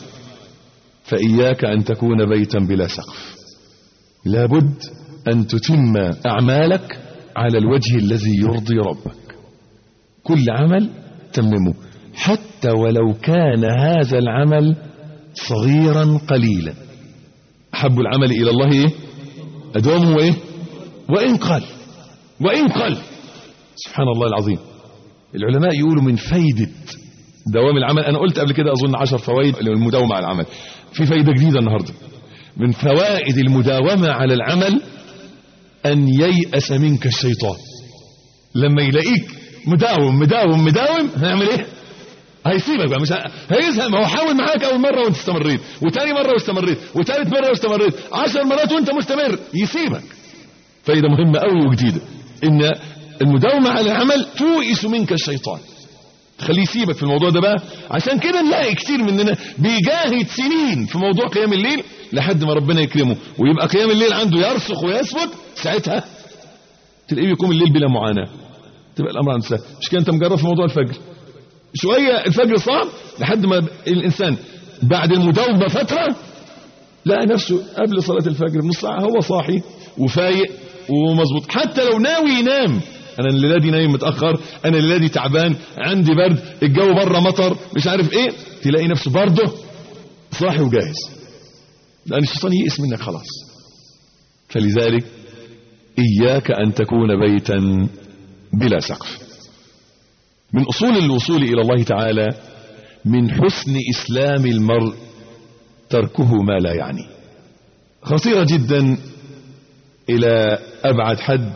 فإياك أن تكون بيتا بلا سقف، لابد أن تتم أعمالك على الوجه الذي يرضي ربك. كل عمل تممه، حتى ولو كان هذا العمل صغيرا قليلا. أحب العمل إلى الله إيه؟ أدومه إيه؟ وإن قل وإن قل. سبحان الله العظيم. العلماء يقولوا من فايدة دوام العمل، أنا قلت قبل كده أظن عشر فوائد للمداومة على العمل، في فايدة جديدة النهاردة. من فوائد المداومة على العمل أن ييأس منك الشيطان. لما يلاقيك مداوم مداوم مداوم هيعمل إيه؟ هيسيبك بقى، مش هيزهق. ما هو حاول معاك أول مرة وأنت استمريت، وتاني مرة واستمريت، وتالت مرة واستمريت، عشر مرات وأنت مستمر، يسيبك. فايدة مهمة قوي وجديدة، إن المداومة على العمل توئس منك الشيطان، تخليه يسيبك في الموضوع ده بقى. عشان كده نلاقي كتير مننا بيجاهد سنين في موضوع قيام الليل لحد ما ربنا يكرمه ويبقى قيام الليل عنده يرسخ ويثبت، ساعتها تلاقيه يقوم الليل بلا معاناة، تبقى الأمر عن سهل. مش كده؟ أنت مجرب في موضوع الفجر شوية، الفجر صعب لحد ما الإنسان بعد المداومة فترة لقى نفسه قبل صلاة الفجر بنص ساعة هو صاحي وفايق ومظبوط. حتى لو ناوي ينام، انا الليله دي نايم متاخر، انا الليله دي تعبان، عندي برد، الجو بره مطر، مش عارف ايه، تلاقي نفسه برضه صاحي وجاهز، لان الشيطان يئس منك خلاص. فلذلك اياك ان تكون بيتا بلا سقف. من اصول الوصول الى الله تعالى من حسن اسلام المرء تركه ما لا يعني. خطيرة جدا الى ابعد حد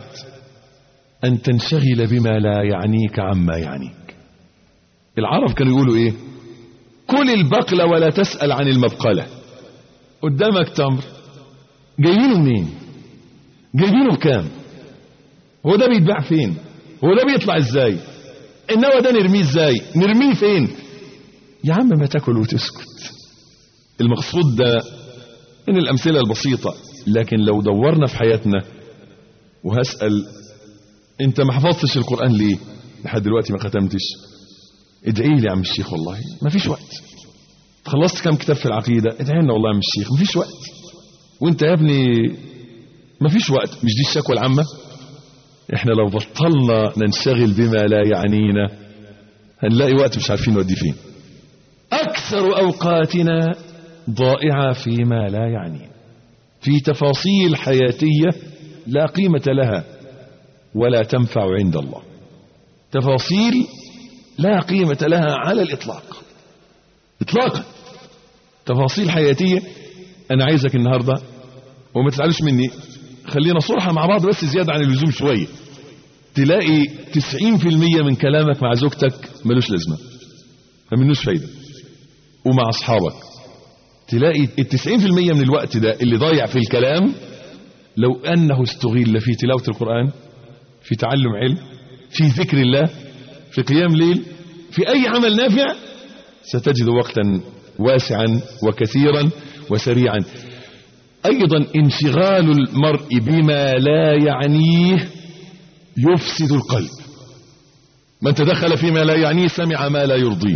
أن تنشغل بما لا يعنيك عما يعنيك. العرب كانوا يقولوا إيه؟ كل البقلة ولا تسأل عن المبقلة. قدامك تمر، جايبينه منين؟ جايبينه بكام؟ هو ده بيتباع فين؟ هو ده بيطلع ازاي؟ النوى ده نرميه ازاي؟ نرميه فين؟ يا عم ما تاكل وتسكت. المقصود ده من الأمثلة البسيطة، لكن لو دورنا في حياتنا، وهسأل انت ما حفظتش القرآن ليه لحد دلوقتي؟ ما ختمتش؟ ادعي لي يا عم الشيخ، والله ما فيش وقت. خلصت كم كتاب في العقيدة؟ ادعي لنا والله يا عم الشيخ، ما فيش وقت. وانت يا ابني ما فيش وقت. مش دي الشكوى العامة؟ احنا لو بطلنا ننشغل بما لا يعنينا هنلاقي وقت مش عارفين نودي فين. اكثر اوقاتنا ضائعة فيما لا يعنينا، في تفاصيل حياتية لا قيمة لها ولا تنفع عند الله. تفاصيل لا قيمة لها على الإطلاق إطلاقا. تفاصيل حياتية. أنا عايزك النهاردة وما تزعلوش مني، خلينا صراحة مع بعض بس زيادة عن اللزوم شوية. تلاقي تسعين في المية من كلامك مع زوجتك ملوش لازمة، ما منوش فايدة. ومع أصحابك تلاقي التسعين في المية من الوقت ده اللي ضايع في الكلام لو أنه استغل في تلاوة القرآن، في تعلم علم، في ذكر الله، في قيام ليل، في أي عمل نافع، ستجد وقتا واسعا وكثيرا وسريعا. أيضا انشغال المرء بما لا يعنيه يفسد القلب. من تدخل فيما لا يعنيه سمع ما لا يرضيه.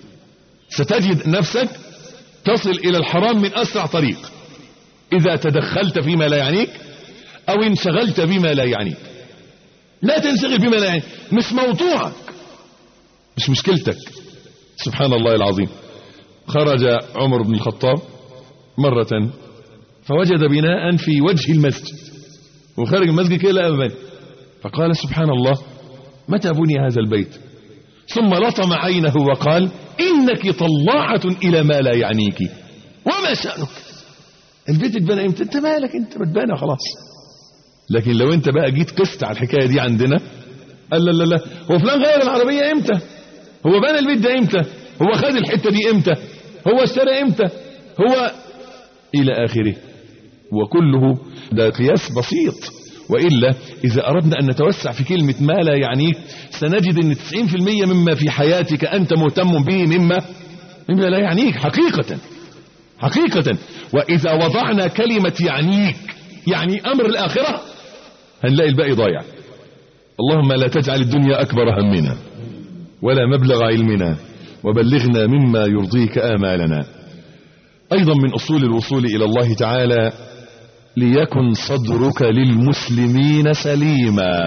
ستجد نفسك تصل إلى الحرام من أسرع طريق إذا تدخلت فيما لا يعنيك أو انشغلت بما لا يعنيك. لا تنشغل بما لا يعنيك، مش موضوعك، مش مشكلتك. سبحان الله العظيم. خرج عمر بن الخطاب مرة فوجد بناء في وجه المسجد، وخارج المسجد كده لقى بني، فقال سبحان الله متى بني هذا البيت؟ ثم لطم عينه وقال إنك طلاعة إلى ما لا يعنيك وما شأنك. البيت اتبنى امتى؟ انت مالك، انت بتبنى خلاص. لكن لو انت بقى جيت قست على الحكاية دي عندنا، قال لا لا لا، هو فلان غير العربية امتى؟ هو بنى البيت ده امتى؟ هو خد الحتة دي امتى؟ هو اشترى امتى؟ هو إلى آخره. وكله ده قياس بسيط، وإلا إذا أردنا أن نتوسع في كلمة ما لا يعنيك سنجد أن تسعين بالمئة مما في حياتك أنت مهتم به مما مما لا يعنيك حقيقة حقيقة. وإذا وضعنا كلمة يعنيك يعني أمر الآخرة هنلاقي الباقي ضايع. اللهم لا تجعل الدنيا أكبر همنا ولا مبلغ علمنا وبلغنا مما يرضيك آمالنا. أيضا من أصول الوصول إلى الله تعالى ليكن صدرك للمسلمين سليما.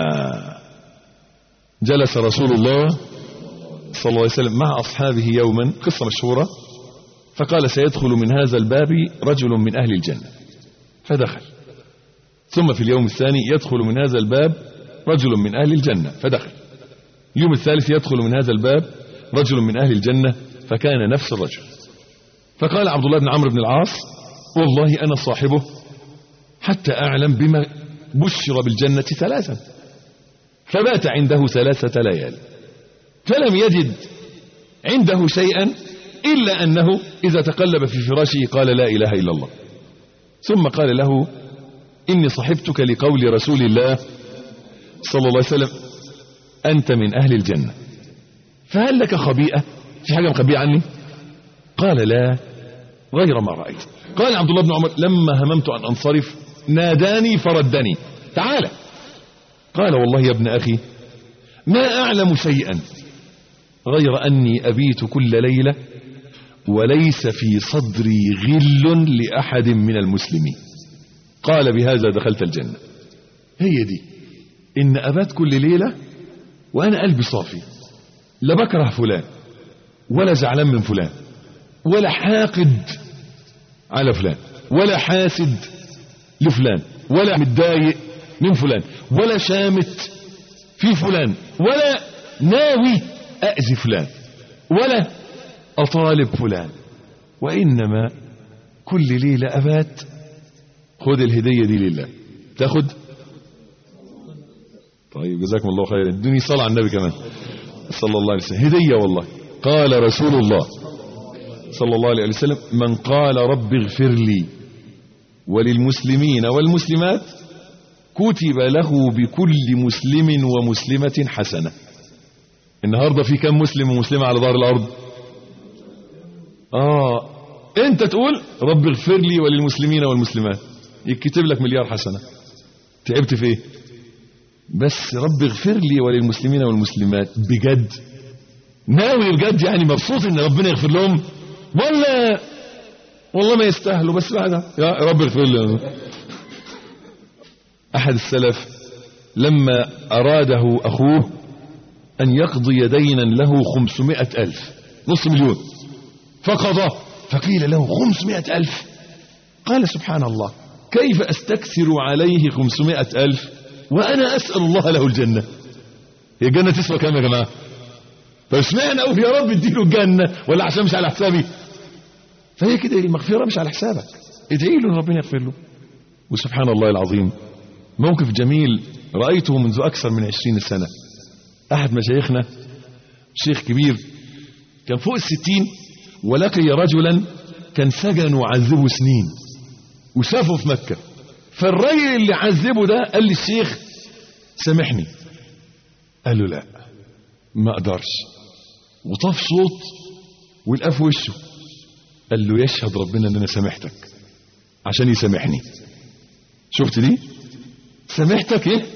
جلس رسول الله صلى الله عليه وسلم مع أصحابه يوما، قصة مشهورة، فقال سيدخل من هذا الباب رجل من أهل الجنة، فدخل. ثم في اليوم الثاني يدخل من هذا الباب رجل من أهل الجنة، فدخل. اليوم الثالث يدخل من هذا الباب رجل من أهل الجنة، فكان نفس الرجل. فقال عبد الله بن عمرو بن العاص والله أنا صاحبه حتى أعلم بما بشر بالجنة ثلاثا، فبات عنده ثلاثة ليال فلم يجد عنده شيئا إلا أنه إذا تقلب في فراشه قال لا إله إلا الله. ثم قال له إني صحبتك لقول رسول الله صلى الله عليه وسلم أنت من أهل الجنة، فهل لك خبيئة؟ في حاجة مخبيئة عني؟ قال لا غير ما رأيت. قال عبد الله بن عمر لما هممت أن أنصرف ناداني فردني تعالى. قال والله يا ابن أخي ما أعلم شيئا غير أني أبيت كل ليلة وليس في صدري غل لأحد من المسلمين. قال بهذا دخلت الجنة. هي دي إن أبات كل ليلة وأنا قلبي صافي، لا بكره فلان ولا زعلان من فلان ولا حاقد على فلان ولا حاسد لفلان ولا متضايق من فلان ولا شامت في فلان ولا ناوي أأذي فلان ولا أطالب فلان، وإنما كل ليلة أبات خد الهدية دي لله. تاخد؟ طيب جزاكم الله خيرا. ادوني صلاة على النبي كمان صلى الله عليه وسلم. هدية والله. قال رسول الله صلى الله عليه وسلم من قال رب اغفر لي وللمسلمين والمسلمات كتب له بكل مسلم ومسلمة حسنة. النهاردة في كم مسلم ومسلمة على ظهر الأرض؟ آه انت تقول رب اغفر لي وللمسلمين والمسلمات يكتب لك مليار حسنة. تعبت في ايه؟ بس رب اغفر لي وللمسلمين والمسلمات بجد ناوي بجد، يعني مبسوط ان ربنا يغفر لهم ولا والله ما يستاهلوا بس بعدها يا رب اغفر لهم. احد السلف لما اراده اخوه ان يقضي دينا له خمسمائة الف، نص مليون، فقضى، فقيل له خمسمائة الف، قال سبحان الله كيف استكثر عليه خمسمائة الف وانا اسأل الله له الجنة؟ هي الجنة تسوى كام يا جماعة؟ فاشمعنى اقول يا رب اديله الجنة ولا عشان مش على حسابي؟ فهي كده المغفرة مش على حسابك، ادعي له ان ربنا يغفر له. وسبحان الله العظيم موقف جميل رأيته منذ اكثر من عشرين سنة. احد مشايخنا شيخ كبير كان فوق الستين ولقي رجلا كان سجن وعذبه سنين وشافه في مكة، فالرجل اللي عذبه ده قال للشيخ سامحني، قال له لا ما اقدرش، وطاف صوت ولقاه في وشه، قال له يشهد ربنا ان انا سامحتك عشان يسامحني. شفت دي؟ سامحتك ايه؟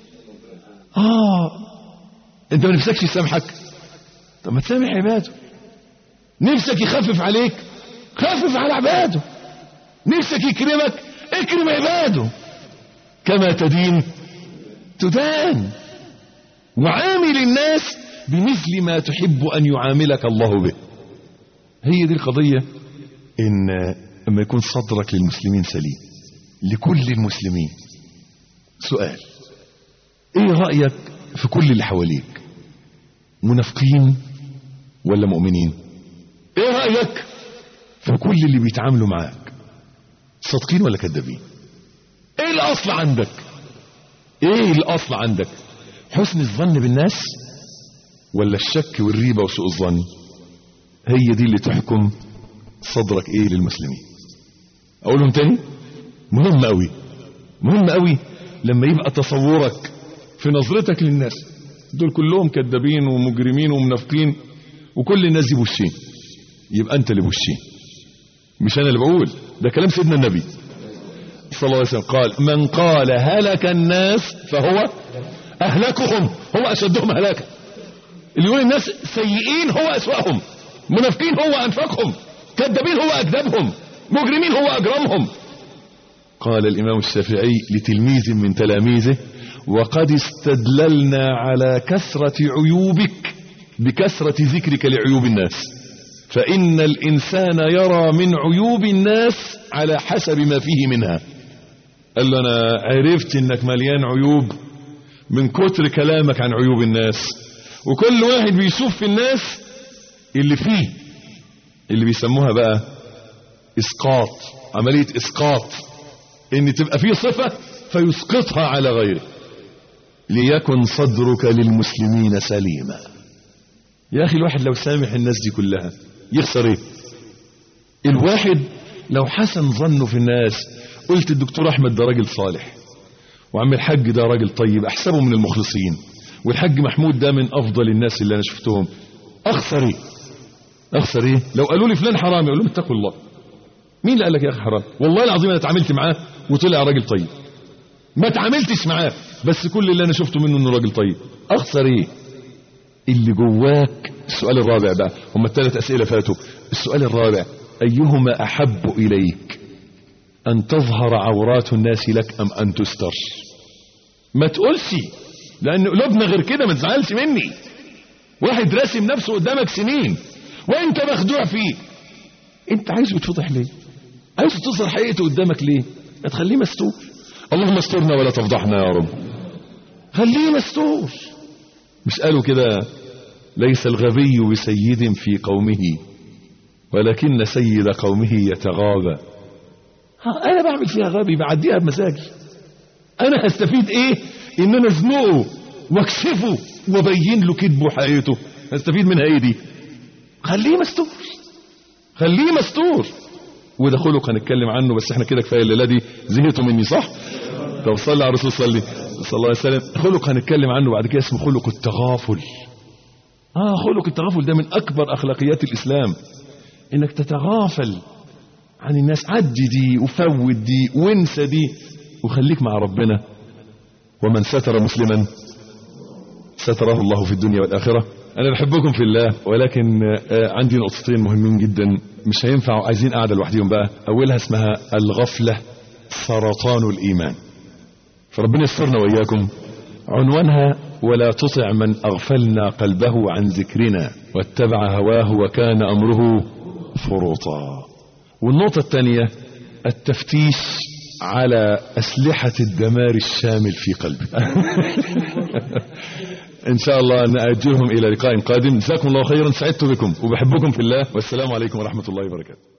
اه انت ما نفسكش يسامحك؟ طب ما تسامح عباده. نفسك يخفف عليك؟ خفف على عباده. نفسك يكرمك؟ اكرم عباده. كما تدين تدان، وعامل الناس بمثل ما تحب ان يعاملك الله به. هي دي القضية، ان اما يكون صدرك للمسلمين سليم، لكل المسلمين. سؤال، ايه رأيك في كل اللي حواليك؟ منافقين ولا مؤمنين؟ ايه رأيك في كل اللي بيتعاملوا معاك؟ صادقين ولا كذابين؟ ايه الاصل عندك؟ ايه الاصل عندك؟ حسن الظن بالناس ولا الشك والريبة وسوء الظن؟ هي دي اللي تحكم صدرك ايه للمسلمين. اقولهم تاني، مهم قوي مهم قوي لما يبقى تصورك في نظرتك للناس دول كلهم كذابين ومجرمين ومنافقين وكل الناس دي بوشين، يبقى انت اللي بوشين، مش انا اللي بقول، ده كلام سيدنا النبي صلى الله عليه وسلم. قال من قال هلك الناس فهو اهلكهم، هو اشدهم هلاكا. اللي يقول الناس سيئين هو اسوأهم، منافقين هو انفقهم، كذابين هو اكذبهم، مجرمين هو اجرمهم. قال الامام الشافعي لتلميذ من تلاميذه وقد استدللنا على كثرة عيوبك بكثرة ذكرك لعيوب الناس، فإن الإنسان يرى من عيوب الناس على حسب ما فيه منها. قال له أنا عرفت إنك مليان عيوب من كتر كلامك عن عيوب الناس، وكل واحد بيشوف في الناس اللي فيه، اللي بيسموها بقى إسقاط، عملية إسقاط، إن تبقى فيه صفة فيسقطها على غيره. ليكن صدرك للمسلمين سليما. يا أخي الواحد لو سامح الناس دي كلها يخسر ايه؟ الواحد لو حسن ظنه في الناس، قلت الدكتور أحمد ده راجل صالح، وعم الحاج ده راجل طيب أحسبه من المخلصين، والحاج محمود ده من أفضل الناس اللي أنا شفتهم، أخسر ايه؟ أخسر ايه؟ لو قالوا لي فلان حرام يقول لهم اتقوا الله. مين اللي قال لك يا أخي حرام؟ والله العظيم أنا اتعاملت معاه وطلع راجل طيب، ما اتعاملتش معاه بس كل اللي أنا شفته منه إنه راجل طيب. أخسر ايه؟ اللي جواك. السؤال الرابع بقى، هم الثلاث أسئلة فاتوا، السؤال الرابع أيهما أحب إليك، أن تظهر عورات الناس لك أم أن تستر؟ ما تقولش، لأن قلوبنا غير كده، ما تزعلش مني. واحد راسم نفسه قدامك سنين وانت مخدوع فيه، انت عايزه يتفضح ليه؟ عايزه تظهر حقيقته قدامك ليه؟ ما تخليه مستور. اللهم استرنا ولا تفضحنا يا رب، خليه مستور. مش قالوا كده ليس الغبي بسيد في قومه ولكن سيد قومه يتغابى. انا بعمل فيها غبي، بعديها بمزاجي، انا هستفيد ايه ان انا ازنقه واكشفه وابين له كذبه وحقيقته؟ هستفيد منها ايه دي؟ خليه مستور، خليه مستور. وده خلق هنتكلم عنه، بس احنا كده كفايه الليله دي، زهقتوا مني صح؟ طب صلي على الرسول صلي صلى الله عليه وسلم. خلق هنتكلم عنه بعد كده اسمه خلق التغافل. اه خلق التغافل ده من اكبر اخلاقيات الاسلام، انك تتغافل عن الناس، عدي دي وفوت دي وانسى دي وخليك مع ربنا. ومن ستر مسلما ستره الله في الدنيا والاخره. انا بحبكم في الله، ولكن عندي نقطتين مهمين جدا مش هينفع، عايزين قاعده لوحدهم بقى. اولها اسمها الغفله سرطان الايمان، فربنا يسترنا واياكم. عنوانها ولا تطع من اغفلنا قلبه عن ذكرنا واتبع هواه وكان امره فرطا. والنقطه الثانيه التفتيش على اسلحه الدمار الشامل في قلبك. ان شاء الله نأجلهم الى لقاء قادم. جزاكم الله خيرا، سعدت بكم وبحبكم في الله، والسلام عليكم ورحمه الله وبركاته.